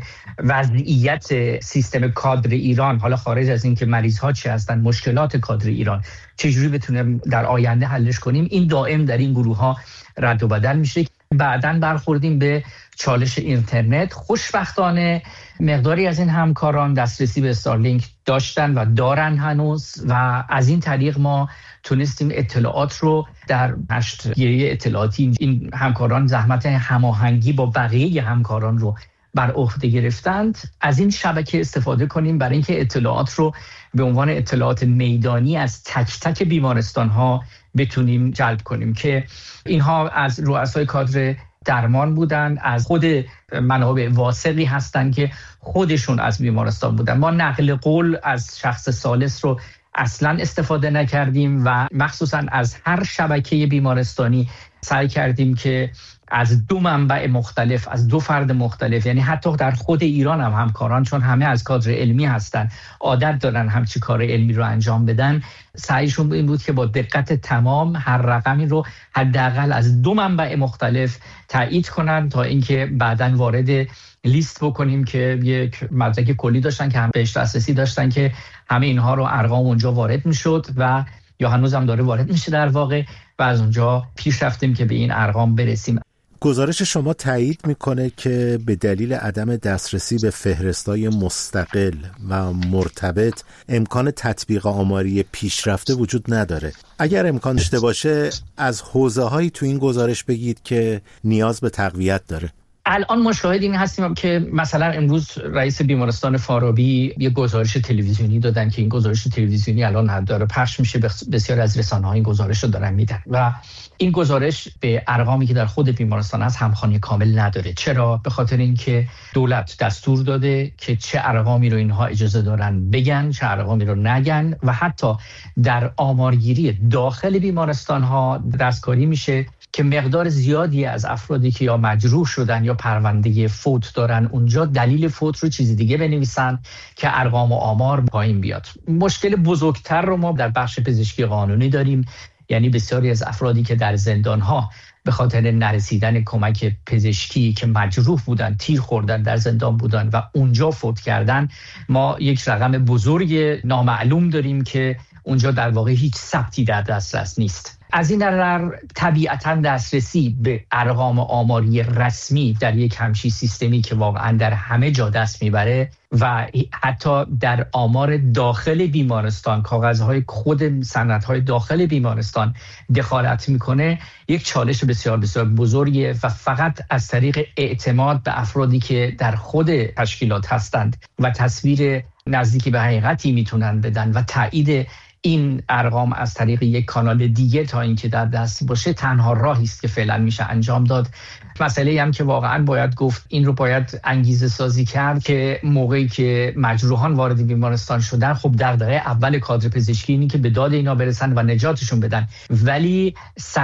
وضعیت سیستم کادر ایران، حالا خارج از این که مریض ها چی هستن، مشکلات کادر ایران چجوری بتونیم در آینده حلش کنیم، این دائم در این گروه ها رد و بدل میشه. بعداً برخوردیم به چالش اینترنت. خوشبختانه مقداری از این همکاران دسترسی به استارلینک داشتن و دارن هنوز و از این طریق ما تونستیم اطلاعات رو در نشریه اطلاعاتی این همکاران زحمت هماهنگی با بقیه همکاران رو بر عهده گرفتند، از این شبکه استفاده کنیم برای اینکه اطلاعات رو به عنوان اطلاعات میدانی از تک تک بیمارستان ها بتونیم جلب کنیم که اینها از رؤسای کادر درمان بودن، از خود منابع واثقی هستن که خودشون از بیمارستان بودن. ما نقل قول از شخص ثالث رو اصلا استفاده نکردیم و مخصوصا از هر شبکه بیمارستانی سعی کردیم که از دو منبع مختلف، از دو فرد مختلف، یعنی حتی در خود ایران هم همکاران چون همه از کادر علمی هستن، عادت دارن همچی کار علمی رو انجام بدن، سعیشون این بود که با دقت تمام هر رقمی رو حداقل از دو منبع مختلف تایید کنن تا اینکه بعداً وارد لیست بکنیم که یک مدرک کلی داشتن که هم بهش دسترسی داشتن که همه اینها رو ارقام اونجا وارد میشد و یا هنوز هم داره وارد میشه در واقع و از اونجا پیش رفتیم که به این ارقام برسیم. گزارش شما تایید میکنه که به دلیل عدم دسترسی به فهرستای مستقل و مرتبط امکان تطبیق آماری پیشرفته وجود نداره. اگر امکان داشته باشه از حوزه‌هایی تو این گزارش بگید که نیاز به تقویت داره. الان ما شاهد این هستیم که مثلا امروز رئیس بیمارستان فارابی یه گزارش تلویزیونی دادن که این گزارش تلویزیونی الان داره پخش میشه، بسیار از رسانه‌ها این گزارش رو دارن میدن و این گزارش به ارقامی که در خود بیمارستان هست همخوانی کامل نداره. چرا؟ به خاطر اینکه دولت دستور داده که چه ارقامی رو اینها اجازه دارن بگن، چه ارقامی رو نگن و حتی در آمارگیری داخل بیمارستان ها دستکاری میشه که مقدار زیادی از افرادی که یا مجروح شدن یا پرونده فوت دارن اونجا دلیل فوت رو چیزی دیگه بنویسن که ارقام و آمار پایین بیاد. مشکل بزرگتر رو ما در بخش پزشکی قانونی داریم، یعنی بسیاری از افرادی که در زندان‌ها به خاطر نرسیدن کمک پزشکی که مجروح بودن، تیر خوردن، در زندان بودن و اونجا فوت کردن، ما یک رقم بزرگ نامعلوم داریم که اونجا در واقع هیچ ثبتی در دسترس نیست. از این نظر طبیعتاً دسترسی به ارقام آماری رسمی در یک همچین سیستمی که واقعاً در همه جا دست میبره و حتی در آمار داخل بیمارستان، کاغذهای خود سندهای داخل بیمارستان دخالت میکنه، یک چالش بسیار بسیار بزرگیه و فقط از طریق اعتماد به افرادی که در خود تشکیلات هستند و تصویر نزدیکی به حقیقتی میتونن بدن و تایید این ارقام از طریق یک کانال دیگه تا اینکه در دست باشه تنها راهی است که فعلا میشه انجام داد. مسئله هم که واقعا باید گفت این رو باید انگیزه سازی کرد که موقعی که مجروحان وارد بیمارستان شدن، خب دغدغه اول کادر پزشکی اینه که به داد اینا برسن و نجاتشون بدن، ولی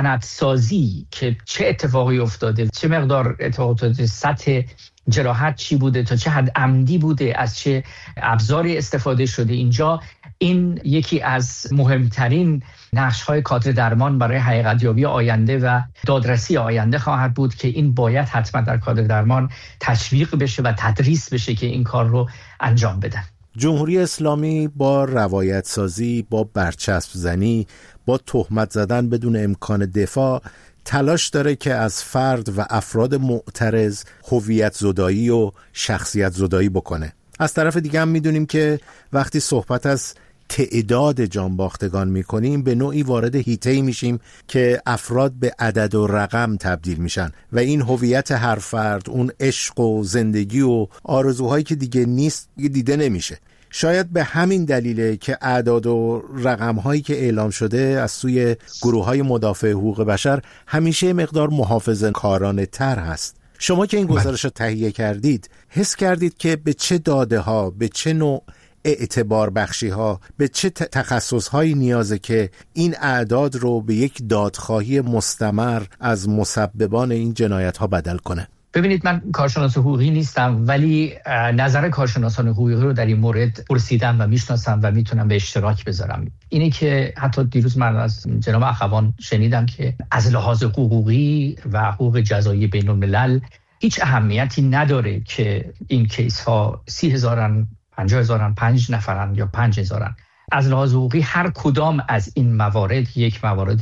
سندسازی که چه اتفاقی افتاده، چه مقدار اتفاقات، سطح جراحت چی بوده، تا چه حد عمدی بوده، از چه ابزاری استفاده شده، اینجا این یکی از مهمترین نقش‌های کادر درمان برای حقیقت‌یابی آینده و دادرسی آینده خواهد بود که این باید حتما در کادر درمان تشویق بشه و تدریس بشه که این کار رو انجام بدن. جمهوری اسلامی با روایت سازی، با برچسب زنی، با تهمت زدن بدون امکان دفاع تلاش داره که از فرد و افراد معترض هویت زدایی و شخصیت زدایی بکنه. از طرف دیگه هم میدونیم که وقتی صحبت از تعداد جانباختگان میکنیم به نوعی وارد حیطه‌ای میشیم که افراد به عدد و رقم تبدیل میشن و این هویت هر فرد، اون عشق و زندگی و آرزوهایی که دیگه نیست دیده نمیشه. شاید به همین دلیله که اعداد و رقم‌هایی که اعلام شده از سوی گروه‌های مدافع حقوق بشر همیشه مقدار محافظه‌کارانه تر هست. شما که این گزارش رو تهیه کردید، حس کردید که به چه داده‌ها، به چه نوع اعتبار بخشی ها، به چه تخصص هایی نیازه که این اعداد رو به یک دادخواهی مستمر از مسببان این جنایت ها بدل کنه؟ ببینید، من کارشناس حقوقی نیستم، ولی نظر کارشناسان حقوقی رو در این مورد پرسیدم و میشناسم و میتونم به اشتراک بذارم. اینه که حتی دیروز من از جناب اخوان شنیدم که از لحاظ حقوقی و حقوق جزایی بین الملل هیچ اهمیتی نداره که این کیس ها سی هزارن، پنجاه هزارن، پنج نفرن یا پنج هزارن. از لحاظ حقوقی هر کدام از این موارد یک موارد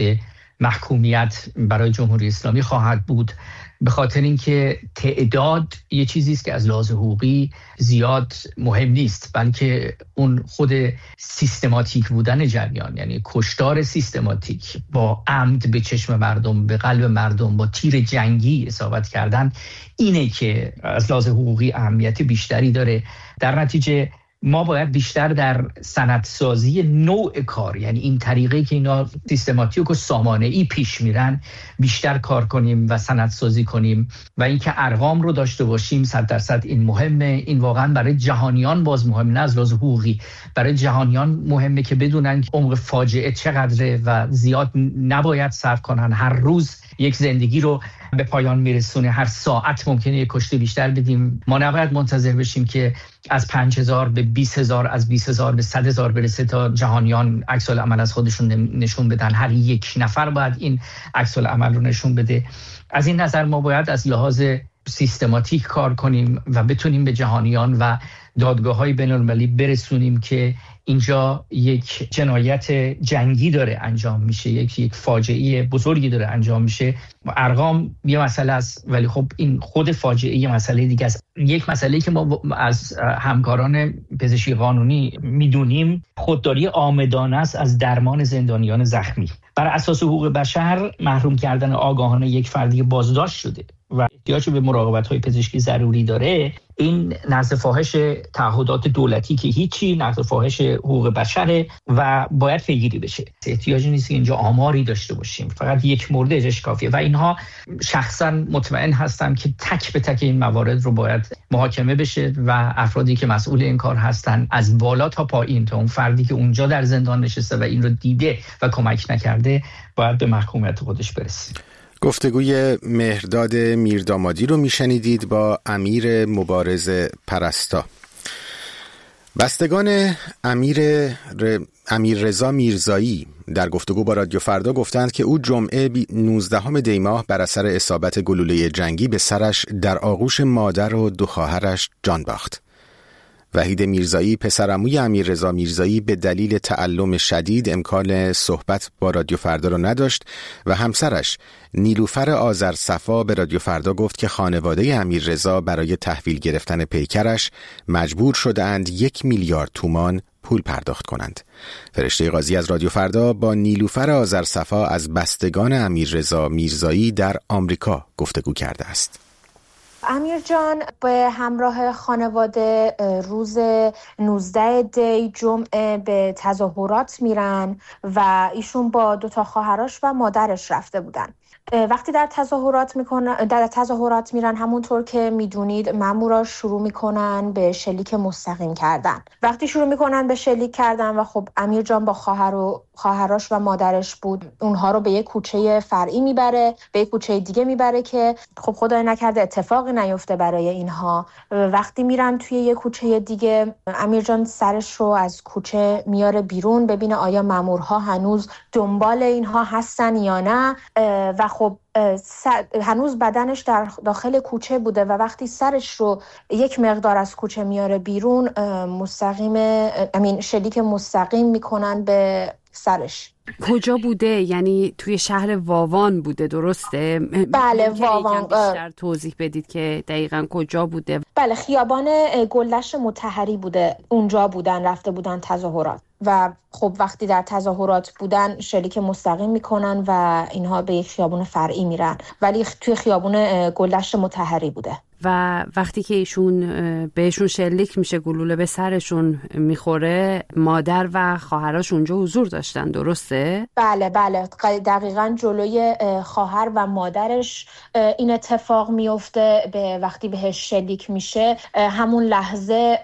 محکومیت برای جمهوری اسلامی خواهد بود، به خاطر اینکه تعداد یه چیزی است که از لحاظ حقوقی زیاد مهم نیست، بلکه اون خود سیستماتیک بودن جریان، یعنی کشتار سیستماتیک با عمد به چشم مردم، به قلب مردم، با تیر جنگی اصابت کردن، اینه که از لحاظ حقوقی اهمیت بیشتری داره. در نتیجه ما باید بیشتر در سندسازی نوع کار، یعنی این طریقی که اینا سیستماتیک و سامانه‌ای پیش میرن، بیشتر کار کنیم و سندسازی کنیم و اینکه ارقام رو داشته باشیم. صد درصد این مهمه. این واقعا برای جهانیان باز مهمه، نه از لحاظ حقوقی. برای جهانیان مهمه که بدونن که عمق فاجعه چقدره و زیاد نباید صرف کنن. هر روز یک زندگی رو به پایان میرسونه، هر ساعت ممکنه یک کشته بیشتر بدیم. ما نباید منتظر بشیم که از پنج هزار به بیست هزار، از بیست هزار به صد هزار برسه تا جهانیان عکس العمل از خودشون نشون بدن. هر یک نفر باید این عکس العمل رو نشون بده. از این نظر ما باید از لحاظ سیستماتیک کار کنیم و بتونیم به جهانیان و دادگاه‌های بین‌المللی برسونیم که اینجا یک جنایت جنگی داره انجام میشه، یک یک فاجعه بزرگی داره انجام میشه. ارقام یه مسئله است، ولی خب این خود فاجعه یه مسئله دیگه است. یک مسئله که ما از همکاران پزشکی قانونی میدونیم، خودداری عامدانه است از درمان زندانیان زخمی. بر اساس حقوق بشر محروم کردن آگاهانه یک فردی بازداشت شده و احتیاج به مراقبت‌های پزشکی ضروری داره، این نقض فاحش تعهدات دولتی که هیچی، نقض فاحش حقوق بشره و باید پیگیری بشه. احتیاجی نیست که اینجا آماری داشته باشیم، فقط یک موردش کافیه و اینها شخصا مطمئن هستم که تک به تک این موارد رو باید محاکمه بشه و افرادی که مسئول این کار هستن از بالا تا پایین، تا اون فردی که اونجا در زندان نشسته و این رو دیده و کمک نکرده، باید به محکومیت خودش برسه. گفتگوی مهرداد میردامادی رو میشنیدید با امیر مبارز پرستا. بستگان امیر ر... امیر رضا میرزایی در گفتگو با رادیو فردا گفتند که او جمعه نوزدهم دی ماه بر اثر اصابت گلوله جنگی به سرش در آغوش مادر و دو خواهرش جان باخت. وحید میرزایی پسرعموی امیر رضا میرزایی به دلیل تعلم شدید امکان صحبت با رادیو فردا را نداشت و همسرش نیلوفر آذرصفا به رادیو فردا گفت که خانواده امیر رضا برای تحویل گرفتن پیکرش مجبور شدند یک میلیارد تومان پول پرداخت کنند. فرشته قاضی از رادیو فردا با نیلوفر آذرصفا از بستگان امیر رضا میرزایی در آمریکا گفتگو کرده است. امیر جان به همراه خانواده روز نوزده دی جمعه به تظاهرات میرن و ایشون با دو تا خواهرش و مادرش رفته بودن وقتی در تظاهرات میکنن در تظاهرات میرن، همونطور که میدونید مامورا شروع میکنن به شلیک مستقیم کردن. وقتی شروع میکنن به شلیک کردن و خب امیر جان با خواهر و خواهراش و مادرش بود، اونها رو به یک کوچه فرعی میبره، به یک کوچه دیگه میبره که خب خدای نکرده اتفاقی نیفته برای اینها. وقتی میرن توی یک کوچه دیگه، امیر جان سرش رو از کوچه میاره بیرون ببینه آیا مامورها هنوز دنبال اینها هستن یا نه، و خب هنوز بدنش در داخل کوچه بوده و وقتی سرش رو یک مقدار از کوچه میاره بیرون، مستقیم امین شلیک مستقیم میکنن به سرش. کجا بوده؟ یعنی توی شهر واوان بوده، درسته؟ بله، واوان. بیشتر توضیح بدید که دقیقاً کجا بوده؟ بله، خیابان گلدشت مطهری بوده، اونجا بودن، رفته بودن تظاهرات و خب وقتی در تظاهرات بودن شلیک مستقیم میکنن و اینها به یک خیابون فرعی میرن، ولی توی خیابون گلدشت مطهری بوده. و وقتی که ایشون بهشون شلیک میشه، گلوله به سرشون میخوره، مادر و خواهرش اونجا حضور داشتن، درسته؟ بله بله، دقیقاً جلوی خواهر و مادرش این اتفاق میفته. به وقتی بهش شلیک میشه همون لحظه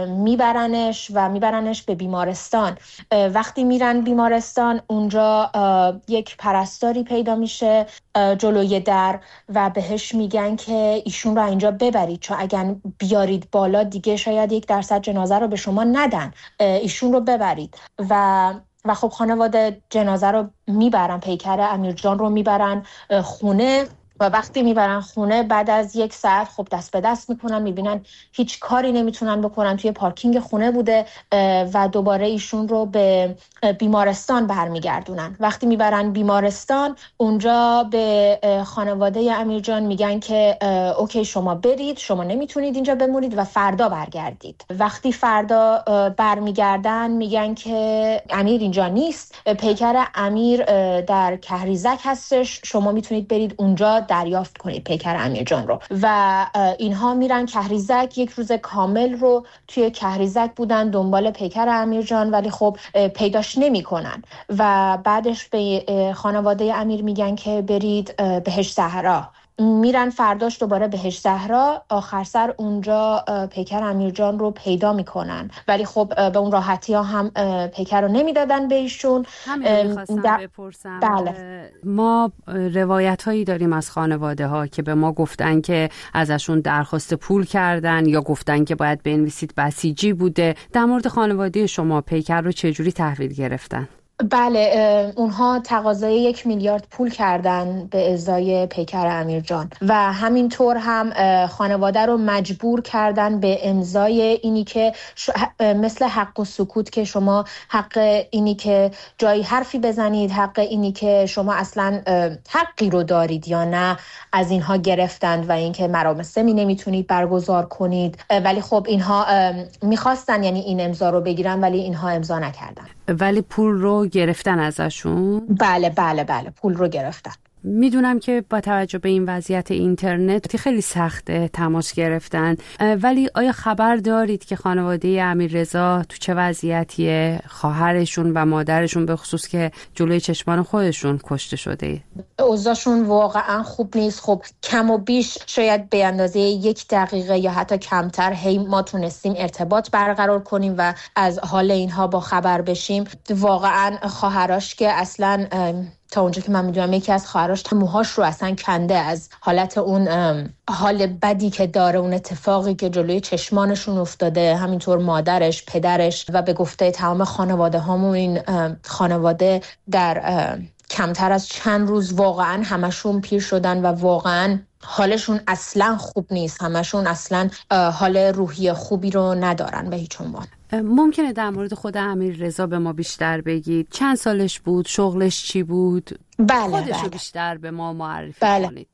میبرنش و میبرنش به بیمارستان. وقتی میرن بیمارستان، اونجا یک پرستاری پیدا میشه جلوی در و بهش میگن که ایشون رو اینجا ببرید، چون اگر بیارید بالا دیگه شاید یک درصد جنازه رو به شما ندن، ایشون رو ببرید. و و خب خانواده جنازه رو میبرن، پیکر امیر جان رو میبرن خونه و وقتی میبرن خونه بعد از یک ساعت خب دست به دست میکنن، میبینن هیچ کاری نمیتونن بکنن، توی پارکینگ خونه بوده و دوباره ایشون رو به بیمارستان برمیگردونن. وقتی میبرن بیمارستان، اونجا به خانواده امیر جان میگن که اوکی شما برید، شما نمیتونید اینجا بمونید و فردا برگردید. وقتی فردا برمیگردن میگن که امیر اینجا نیست، پیکر امیر در کهریزک هستش، شما میتونید برید اونجا دریافت کنید پیکر امیر جان رو. و اینها میرن کهریزک، یک روز کامل رو توی کهریزک بودن دنبال پیکر امیر جان، ولی خب پیداش نمی کنن و بعدش به خانواده امیر میگن که برید بهشت زهرا. میرن فرداش دوباره بهشت زهرا، آخر سر اونجا پیکر امیر جان رو پیدا میکنن، ولی خب به اون راحتی ها هم پیکر رو نمیدادن به ایشون. همین میخواستم در... بپرسم. بله. ما روایت هایی داریم از خانواده ها که به ما گفتن که ازشون درخواست پول کردن یا گفتن که باید بنویسید بسیجی بوده. در مورد خانواده شما پیکر رو چجوری تحویل گرفتن؟ بله، اونها تقاضای یک میلیارد پول کردن به ازای پیکر امیر جان و همینطور هم خانواده رو مجبور کردن به امضای اینی که مثل حق و سکوت، که شما حق اینی که جایی حرفی بزنید، حق اینی که شما اصلا حقی رو دارید یا نه، از اینها گرفتند و اینکه مراسم سمی نمیتونید برگزار کنید. ولی خب اینها میخواستن یعنی این امضا رو بگیرن، ولی اینها امضا نکردن. ولی پول رو گرفتن ازشون؟ بله بله بله، پول رو گرفتن. میدونم که با توجه به این وضعیت اینترنت خیلی سخته تماس گرفتن، ولی آیا خبر دارید که خانواده امیررضا تو چه وضعیتیه؟ خواهرشون و مادرشون به خصوص که جلوی چشمان خودشون کشته شده. اوضاعشون واقعا خوب نیست. خب کم و بیش شاید به اندازه یک دقیقه یا حتی کمتر هی ما تونستیم ارتباط برقرار کنیم و از حال اینها با خبر بشیم. واقعا خواهراش که اصلا تا اونجا که من میدونم یکی از خواهراش موهاش رو اصلا کنده از حالت اون حال بدی که داره، اون اتفاقی که جلوی چشمانشون افتاده. همینطور مادرش، پدرش و به گفته تمام خانواده هامون این خانواده در کمتر از چند روز واقعا همشون پیر شدن و واقعا حالشون اصلا خوب نیست. همشون اصلا حال روحی خوبی رو ندارن به هیچ عنوان. ممکنه در مورد خود امیررضا به ما بیشتر بگید؟ چند سالش بود؟ شغلش چی بود؟ بله خودشو بله. بیشتر به ما معرفی بله. کنید.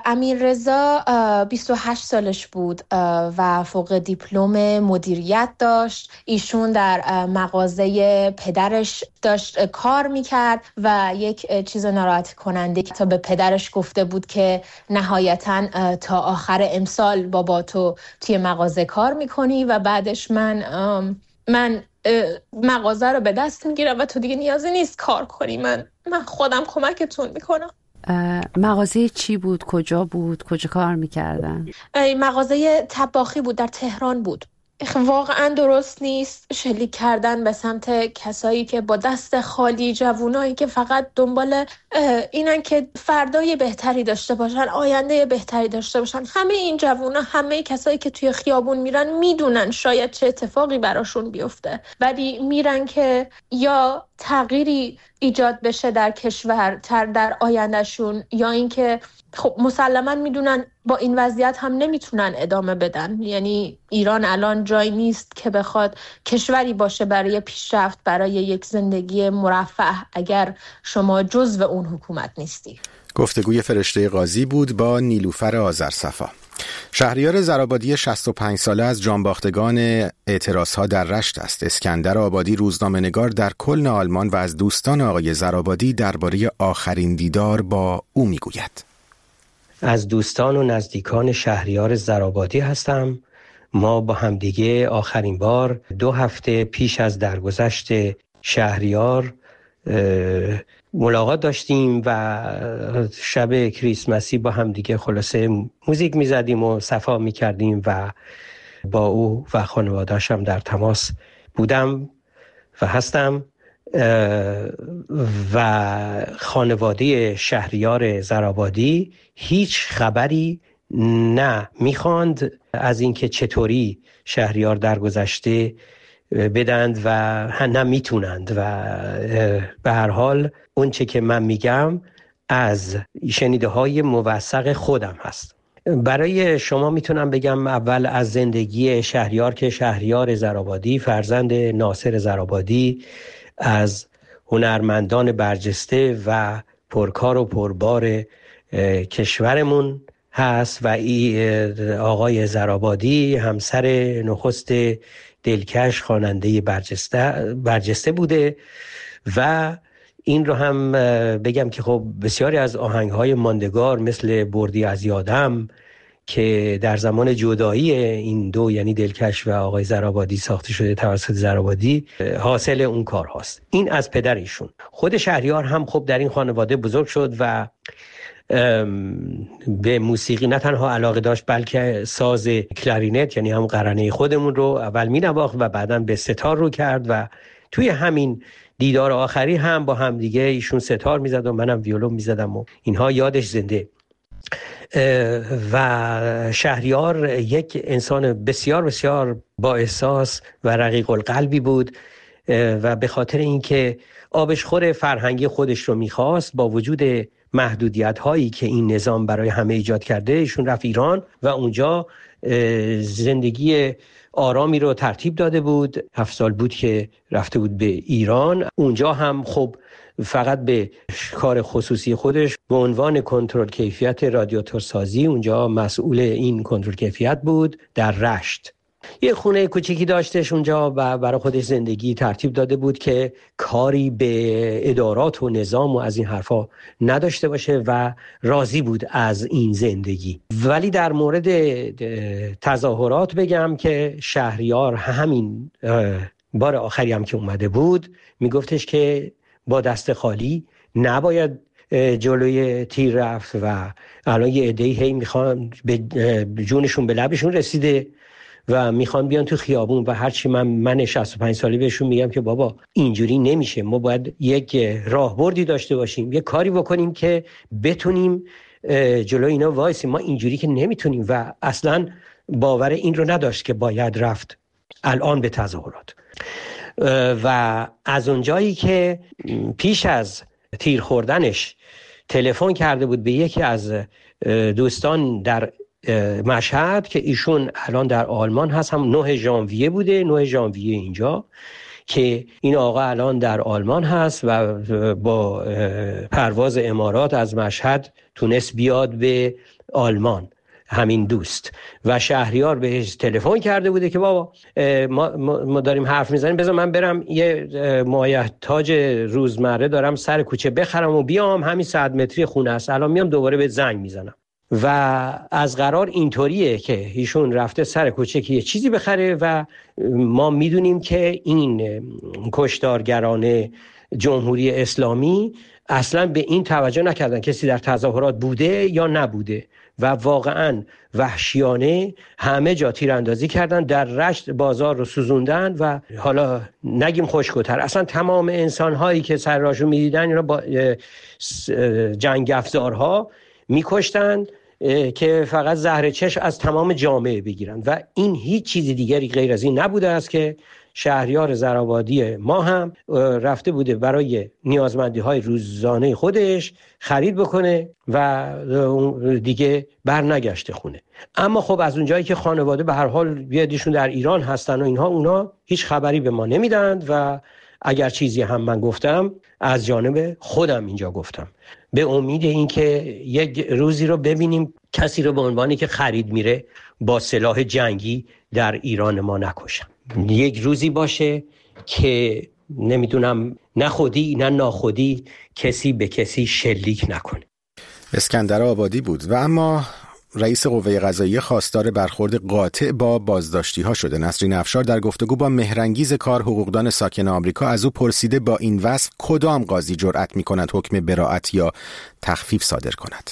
امیررضا بیست و هشت سالش بود و فوق دیپلم مدیریت داشت. ایشون در مغازه پدرش داشت کار میکرد و یک چیز ناراحت کننده تا به پدرش گفته بود که نهایتاً تا آخر امسال بابا تو توی مغازه کار میکنی و بعدش من من مغازه رو به دست میگیرم و تو دیگه نیازی نیست کار کنی، من من خودم کمکتون میکنم. مغازه چی بود؟ کجا بود؟ کجا کار میکردن؟ مغازه طباخی بود، در تهران بود. واقعا درست نیست شلیک کردن به سمت کسایی که با دست خالی، جوونایی که فقط دنبال اینن که فردای بهتری داشته باشن، آینده بهتری داشته باشن. همه این جوونا، همه کسایی که توی خیابون میرن میدونن شاید چه اتفاقی براشون بیفته، ولی میرن که یا تغییری ایجاد بشه در کشور، تر در آیندهشون، یا اینکه خب مسلماً میدونن با این وضعیت هم نمیتونن ادامه بدن. یعنی ایران الان جایی نیست که بخواد کشوری باشه برای پیشرفت، برای یک زندگی مرفه اگر شما جزو اون حکومت نیستی. گفتگوی فرشته قاضی بود با نیلوفر آذرصفا. شهریار زرآبادی شصت و پنج ساله از جانباختگان اعتراضها در رشت است. اسکندر آبادی روزنامه‌نگار در کلن آلمان و از دوستان آقای زرآبادی درباره آخرین دیدار با او میگوید. از دوستان و نزدیکان شهریار زرآبادی هستم. ما با همدیگه آخرین بار دو هفته پیش از درگذشت شهریار ملاقات داشتیم و شب کریسمسی با همدیگه خلاصه موزیک میزدیم و صفا میکردیم و با او و خانواده‌اش هم در تماس بودم و هستم. و خانواده شهریار زرآبادی هیچ خبری نه میخواند از اینکه چطوری شهریار درگذشته بدند و نه میتونند و به هر حال اون چه که من میگم از شنیده های موثق خودم هست. برای شما میتونم بگم اول از زندگی شهریار که شهریار زرآبادی فرزند ناصر زرآبادی از هنرمندان برجسته و پرکار و پربار کشورمون هست و ای آقای زرآبادی همسر نخست دلکش خواننده برجسته برجسته بوده و این رو هم بگم که خب بسیاری از آهنگ‌های ماندگار مثل بردی از یادم که در زمان جدایی این دو یعنی دلکش و آقای زرآبادی ساخته شده توسط زرآبادی حاصل اون کار هاست. این از پدر ایشون. خود شهریار هم خب در این خانواده بزرگ شد و به موسیقی نه تنها علاقه داشت بلکه ساز کلارینت یعنی هم قرنه خودمون رو اول می نواخت و بعداً به ستار رو کرد و توی همین دیدار آخری هم با هم دیگه ایشون ستار می زد و منم ویولون می زدم و اینها یادش زنده. و شهریار یک انسان بسیار بسیار با احساس و رقیق القلبی بود و به خاطر اینکه آبشخور فرهنگی خودش رو میخواست با وجود محدودیت هایی که این نظام برای همه ایجاد کرده ایشون رفت ایران و اونجا زندگی آرامی رو ترتیب داده بود. هفت سال بود که رفته بود به ایران. اونجا هم خب فقط به کار خصوصی خودش به عنوان کنترل کیفیت رادیاتورسازی اونجا مسئول این کنترل کیفیت بود در رشت. یه خونه کوچیکی داشتش اونجا و برای خودش زندگی ترتیب داده بود که کاری به ادارات و نظام و از این حرفا نداشته باشه و راضی بود از این زندگی. ولی در مورد تظاهرات بگم که شهریار همین بار آخری هم که اومده بود میگفتش که با دست خالی نباید جلوی تیر رفت و الان یه عده‌ای هی میخوان به جونشون به لبشون رسیده و میخوان بیان تو خیابون و هرچی من من شصت و پنج ساله بهشون میگم که بابا اینجوری نمیشه، ما باید یک راهبردی داشته باشیم، یک کاری بکنیم که بتونیم جلوی اینا وایسیم، ما اینجوری که نمیتونیم و اصلا باور این رو نداشت که باید رفت الان به تظاهرات. و از اونجایی که پیش از تیر خوردنش تلفن کرده بود به یکی از دوستان در مشهد که ایشون الان در آلمان هست، هم نه ژانویه بوده، نه ژانویه اینجا که این آقا الان در آلمان هست و با پرواز امارات از مشهد تونست بیاد به آلمان همین دوست و شهریار بهش تلفن کرده بوده که بابا ما, ما داریم حرف میزنیم، بذار من برم یه مایحتاج روزمره دارم سر کوچه بخرم و بیام، همین صد متری خونه است، الان میام دوباره به زنگ میزنم. و از قرار اینطوریه که ایشون رفته سر کوچه که یه چیزی بخره و ما میدونیم که این کشتارگران جمهوری اسلامی اصلا به این توجه نکردن کسی در تظاهرات بوده یا نبوده و واقعا وحشیانه همه جا تیراندازی کردن، در رشت بازار رو سوزوندن و حالا نگیم خشک‌تر، اصلا تمام انسان‌هایی که سر راهشو می‌دیدن اینا با جنگ افزارها می‌کشتن که فقط زهر چشم از تمام جامعه بگیرن و این هیچ چیزی دیگری غیر از این نبوده است که شهریار زرآبادی ما هم رفته بوده برای نیازمندی‌های روزانه خودش خرید بکنه و دیگه بر نگشته خونه. اما خب از اونجایی که خانواده به هر حال یادشون در ایران هستن و اینها، اونا هیچ خبری به ما نمیدند و اگر چیزی هم من گفتم از جانب خودم اینجا گفتم، به امید اینکه یک روزی رو ببینیم کسی رو به عنوانی که خرید میره با سلاح جنگی در ایران ما نکشن. یک روزی باشه که نمیدونم نه خودی نه ناخودی کسی به کسی شلیک نکنه. اسکندر آبادی بود. و اما رئیس قوه قضاییه خواستار برخورد قاطع با بازداشتی ها شده. نسرین افشار در گفتگو با مهرانگیز کار حقوقدان ساکن آمریکا از او پرسیده با این وصف کدام قاضی جرأت می کند حکم براءت یا تخفیف صادر کند؟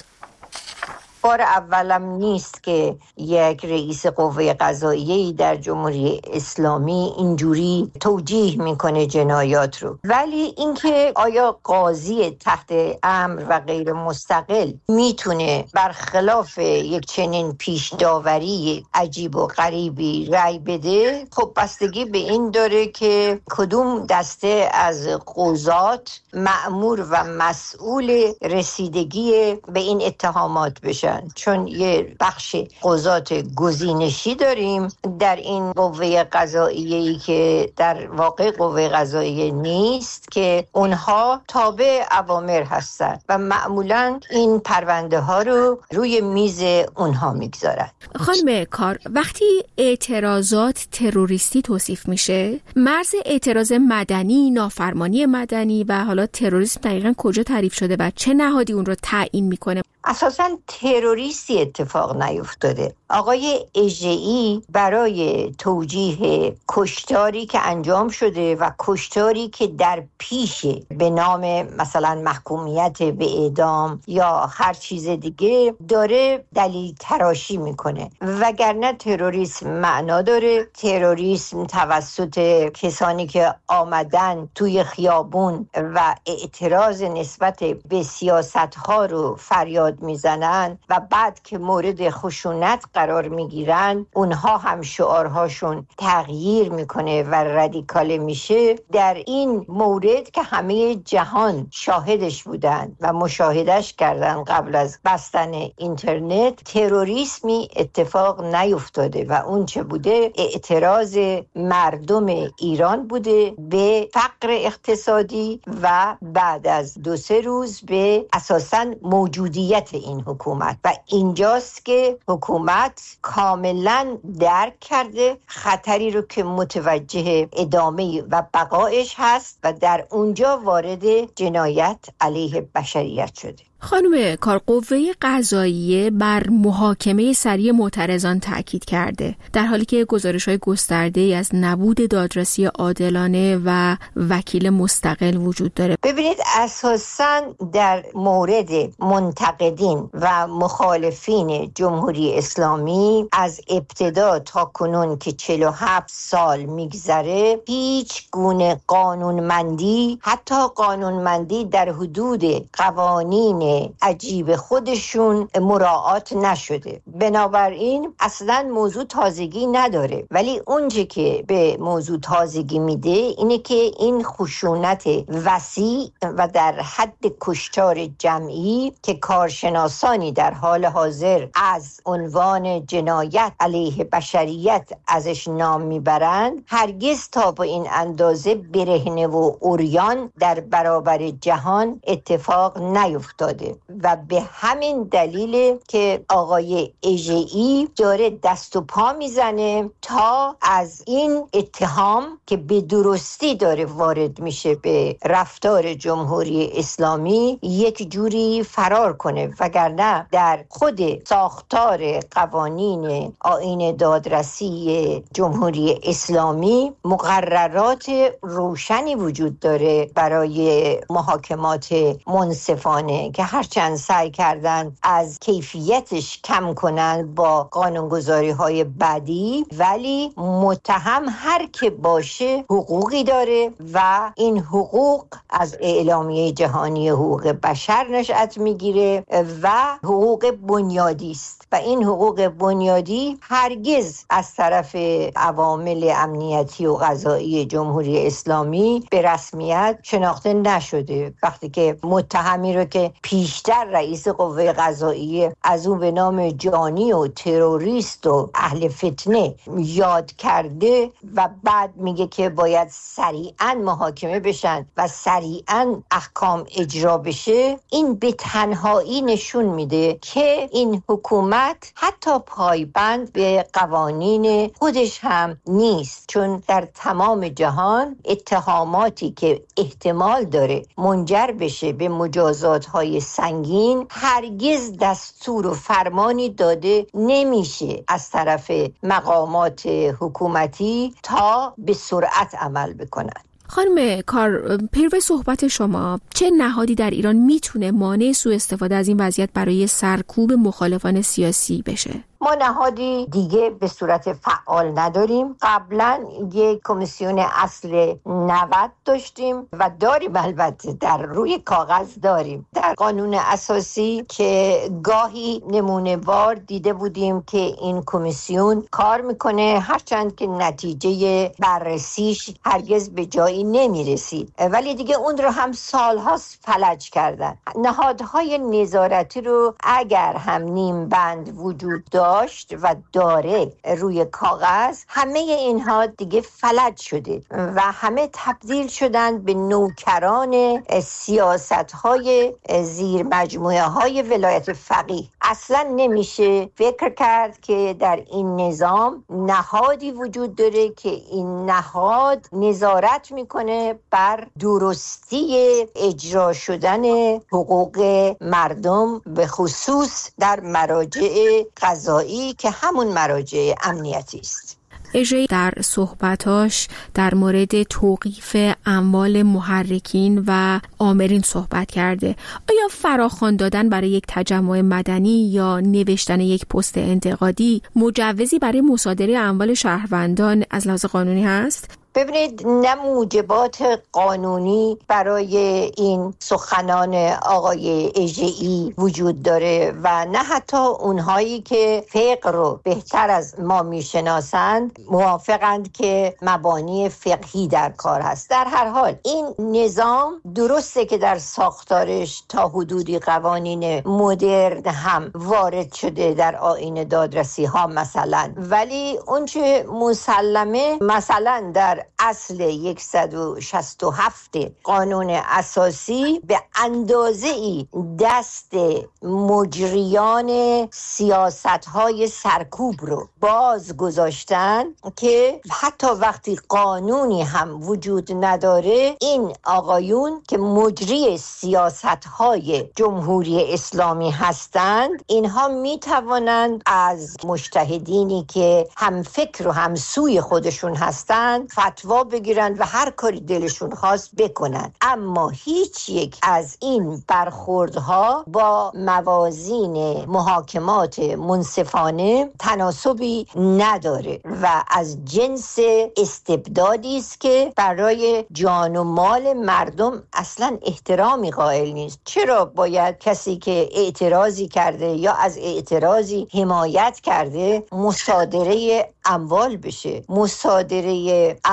بار اولم نیست که یک رئیس قوه قضاییه در جمهوری اسلامی اینجوری توجیه میکنه جنایات رو، ولی اینکه آیا قاضی تحت امر و غیر مستقل میتونه برخلاف یک چنین پیش داوری عجیب و غریبی رأی بده، خب بستگی به این داره که کدوم دسته از قضات مأمور و مسئول رسیدگی به این اتهامات بشن، چون یه بخش قضات گزینشی داریم در این قوه قضاییه‌ای که در واقع قوه قضاییه نیست که اونها تابع اوامر هستن و معمولاً این پرونده ها رو روی میز اونها میگذارن. خانم کار، وقتی اعتراضات تروریستی توصیف میشه، مرز اعتراض مدنی، نافرمانی مدنی و حالا تروریسم دقیقاً کجا تعریف شده و چه نهادی اون رو تعیین میکنه؟ اساساً تروریستی اتفاق نیفتاده. آقای اژه‌ای برای توجیه کشتاری که انجام شده و کشتاری که در پیشه به نام مثلا محکومیت به اعدام یا هر چیز دیگه داره دلیل تراشی میکنه، وگرنه تروریسم معنا داره. تروریسم توسط کسانی که آمدن توی خیابون و اعتراض نسبت به سیاست‌ها رو فریاد میزنن و بعد که مورد خشونت قرار میگیرن اونها هم شعارهاشون تغییر میکنه و رادیکال میشه. در این مورد که همه جهان شاهدش بودن و مشاهدش کردن قبل از بستن اینترنت، تروریسمی اتفاق نیفتاده و اون چه بوده اعتراض مردم ایران بوده به فقر اقتصادی و بعد از دو سه روز به اساساً موجودیت این حکومت. و اینجاست که حکومت کاملا درک کرده خطری رو که متوجه ادامه و بقایش هست و در اونجا وارد جنایت علیه بشریت شده. خانم کار، قوه قضاییه بر محاکمه سریع معترضان تاکید کرده، در حالی که گزارش‌های گسترده‌ای از نبود دادرسی عادلانه و وکیل مستقل وجود داره. ببینید، اساساً در مورد منتقدین و مخالفین جمهوری اسلامی از ابتدا تا کنون که چهل و هفت سال میگذره هیچ گونه قانونمندی، حتی قانونمندی در حدود قوانین عجیب خودشون مراعات نشده. بنابراین اصلا موضوع تازگی نداره، ولی اونچه که به موضوع تازگی میده اینه که این خشونت وسیع و در حد کشتار جمعی که کارشناسانی در حال حاضر از عنوان جنایت علیه بشریت ازش نام میبرند هرگز تا به این اندازه برهنه و عریان در برابر جهان اتفاق نیفتاده. داده و به همین دلیل که آقای اژه‌ای داره دست و پا میزنه تا از این اتهام که به درستی داره وارد میشه به رفتار جمهوری اسلامی یک جوری فرار کنه، وگرنه در خود ساختار قوانین آیین دادرسی جمهوری اسلامی مقررات روشنی وجود داره برای محاکمات منصفانه که هرچند سعی کردن از کیفیتش کم کنن با قانونگذاری های بعدی، ولی متهم هر که باشه حقوقی داره و این حقوق از اعلامیه جهانی حقوق بشر نشأت میگیره و حقوق بنیادی است و این حقوق بنیادی هرگز از طرف عوامل امنیتی و قضایی جمهوری اسلامی به رسمیت شناخته نشده. وقتی که متهمی رو که پیشتر رئیس قوه قضاییه از اون به نام جانی و تروریست و اهل فتنه یاد کرده و بعد میگه که باید سریعاً محاکمه بشن و سریعاً احکام اجرا بشه، این به تنهایی نشون میده که این حکومت حتی پایبند به قوانین خودش هم نیست، چون در تمام جهان اتهاماتی که احتمال داره منجر بشه به مجازات‌های سنگین هرگز دستور و فرمانی داده نمیشه از طرف مقامات حکومتی تا به سرعت عمل بکنن. خانم کار، پیرو صحبت شما، چه نهادی در ایران میتونه مانع سوء استفاده از این وضعیت برای سرکوب مخالفان سیاسی بشه؟ ما نهادی دیگه به صورت فعال نداریم. قبلا یک کمیسیون اصل نود داشتیم و داریم، البته در روی کاغذ داریم در قانون اساسی که گاهی نمونه وار دیده بودیم که این کمیسیون کار میکنه، هرچند که نتیجه بررسیش هرگز به جایی نمیرسید، ولی دیگه اون رو هم سالهاست فلج کردن. نهادهای نظارتی رو اگر هم نیم بند وجود داشت و داره روی کاغذ، همه اینها دیگه فلج شده و همه تبدیل شدن به نوکران سیاست‌های زیر مجموعه های ولایت فقیه. اصلا نمیشه فکر کرد که در این نظام نهادی وجود داره که این نهاد نظارت میکنه بر درستی اجرا شدن حقوق مردم، به خصوص در مراجع قضایی که همون مراجع امنیتی است. اژه‌ای در صحبتاش در مورد توقیف اموال محرکین و آمرین صحبت کرده. آیا فراخوان دادن برای یک تجمع مدنی یا نوشتن یک پست انتقادی مجوزی برای مصادره اموال شهروندان از لحاظ قانونی هست؟ ببینید، نه موجبات قانونی برای این سخنان آقای اژه‌ای وجود داره و نه حتی اونهایی که فقه رو بهتر از ما میشناسند موافقند که مبانی فقهی در کار هست. در هر حال این نظام درسته که در ساختارش تا حدودی قوانین مدرن هم وارد شده در آیین دادرسی ها مثلا، ولی اون چه مسلمه مثلا در اصل صد و شصت و هفت قانون اساسی به اندازه‌ای دست مجریان سیاست‌های سرکوب رو باز گذاشتن که حتی وقتی قانونی هم وجود نداره، این آقایون که مجری سیاست‌های جمهوری اسلامی هستند، اینها میتوانند از مجتهدینی که هم فکر و هم سوی خودشون هستند فتوا بگیرن و هر کاری دلشون خواست بکنن، اما هیچ یک از این برخوردها با موازین محاکمات منصفانه تناسبی نداره و از جنس استبدادی است که برای جان و مال مردم اصلا احترامی قائل نیست. چرا باید کسی که اعتراضی کرده یا از اعتراضی حمایت کرده مصادره اموال بشه؟ مصادره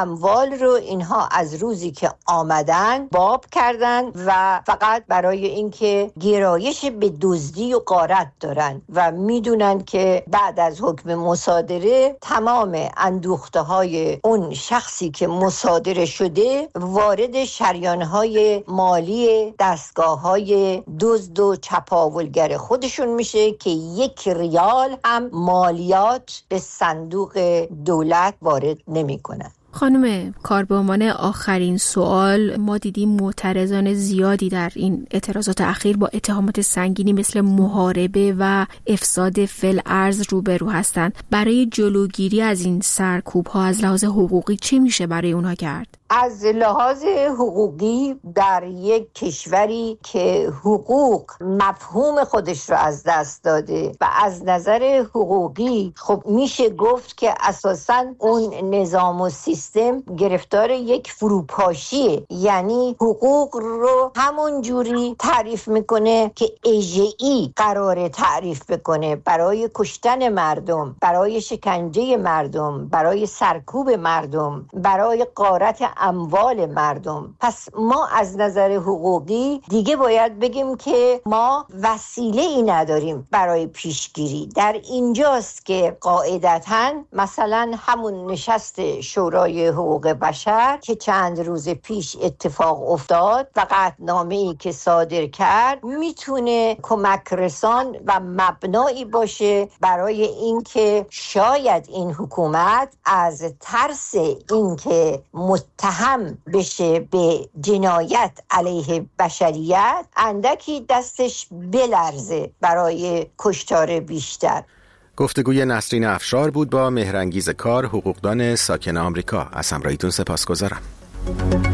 اموال رو اینها از روزی که آمدن باب کردن و فقط برای اینکه گرایش به دزدی و غارت دارن و میدونن که بعد از حکم مصادره تمام اندوخته های اون شخصی که مصادره شده وارد شریانهای مالی دستگاه های دزد و چپاولگر خودشون میشه که یک ریال هم مالیات به صندوق دولت وارد نمی کنن. خانم کار به عنوان آخرین سوال، ما دیدیم معترضان زیادی در این اعتراضات اخیر با اتهامات سنگینی مثل محاربه و افساد فی‌الارض روبرو هستند. برای جلوگیری از این سرکوب ها از لحاظ حقوقی چه میشه برای اونها کرد؟ از لحاظ حقوقی در یک کشوری که حقوق مفهوم خودش رو از دست داده و از نظر حقوقی خب میشه گفت که اساساً اون نظام و سیستم گرفتار یک فروپاشیه، یعنی حقوق رو همون جوری تعریف میکنه که اژه‌ای قراره تعریف بکنه برای کشتن مردم، برای شکنجه مردم، برای سرکوب مردم، برای غارت اموال مردم. پس ما از نظر حقوقی دیگه باید بگیم که ما وسیله ای نداریم برای پیشگیری. در اینجاست که قاعدتاً مثلا همون نشست شورای حقوق بشر که چند روز پیش اتفاق افتاد و قطعنامه‌ای که صادر کرد میتونه کمک رسان و مبنایی باشه برای اینکه شاید این حکومت از ترس اینکه متهم هم بشه به جنایت علیه بشریت اندکی دستش بلرزه برای کشتار بیشتر. گفتگوی نسرین افشار بود با مهرانگیز کار، حقوقدان ساکن آمریکا. از همراهیتون سپاسگزارم.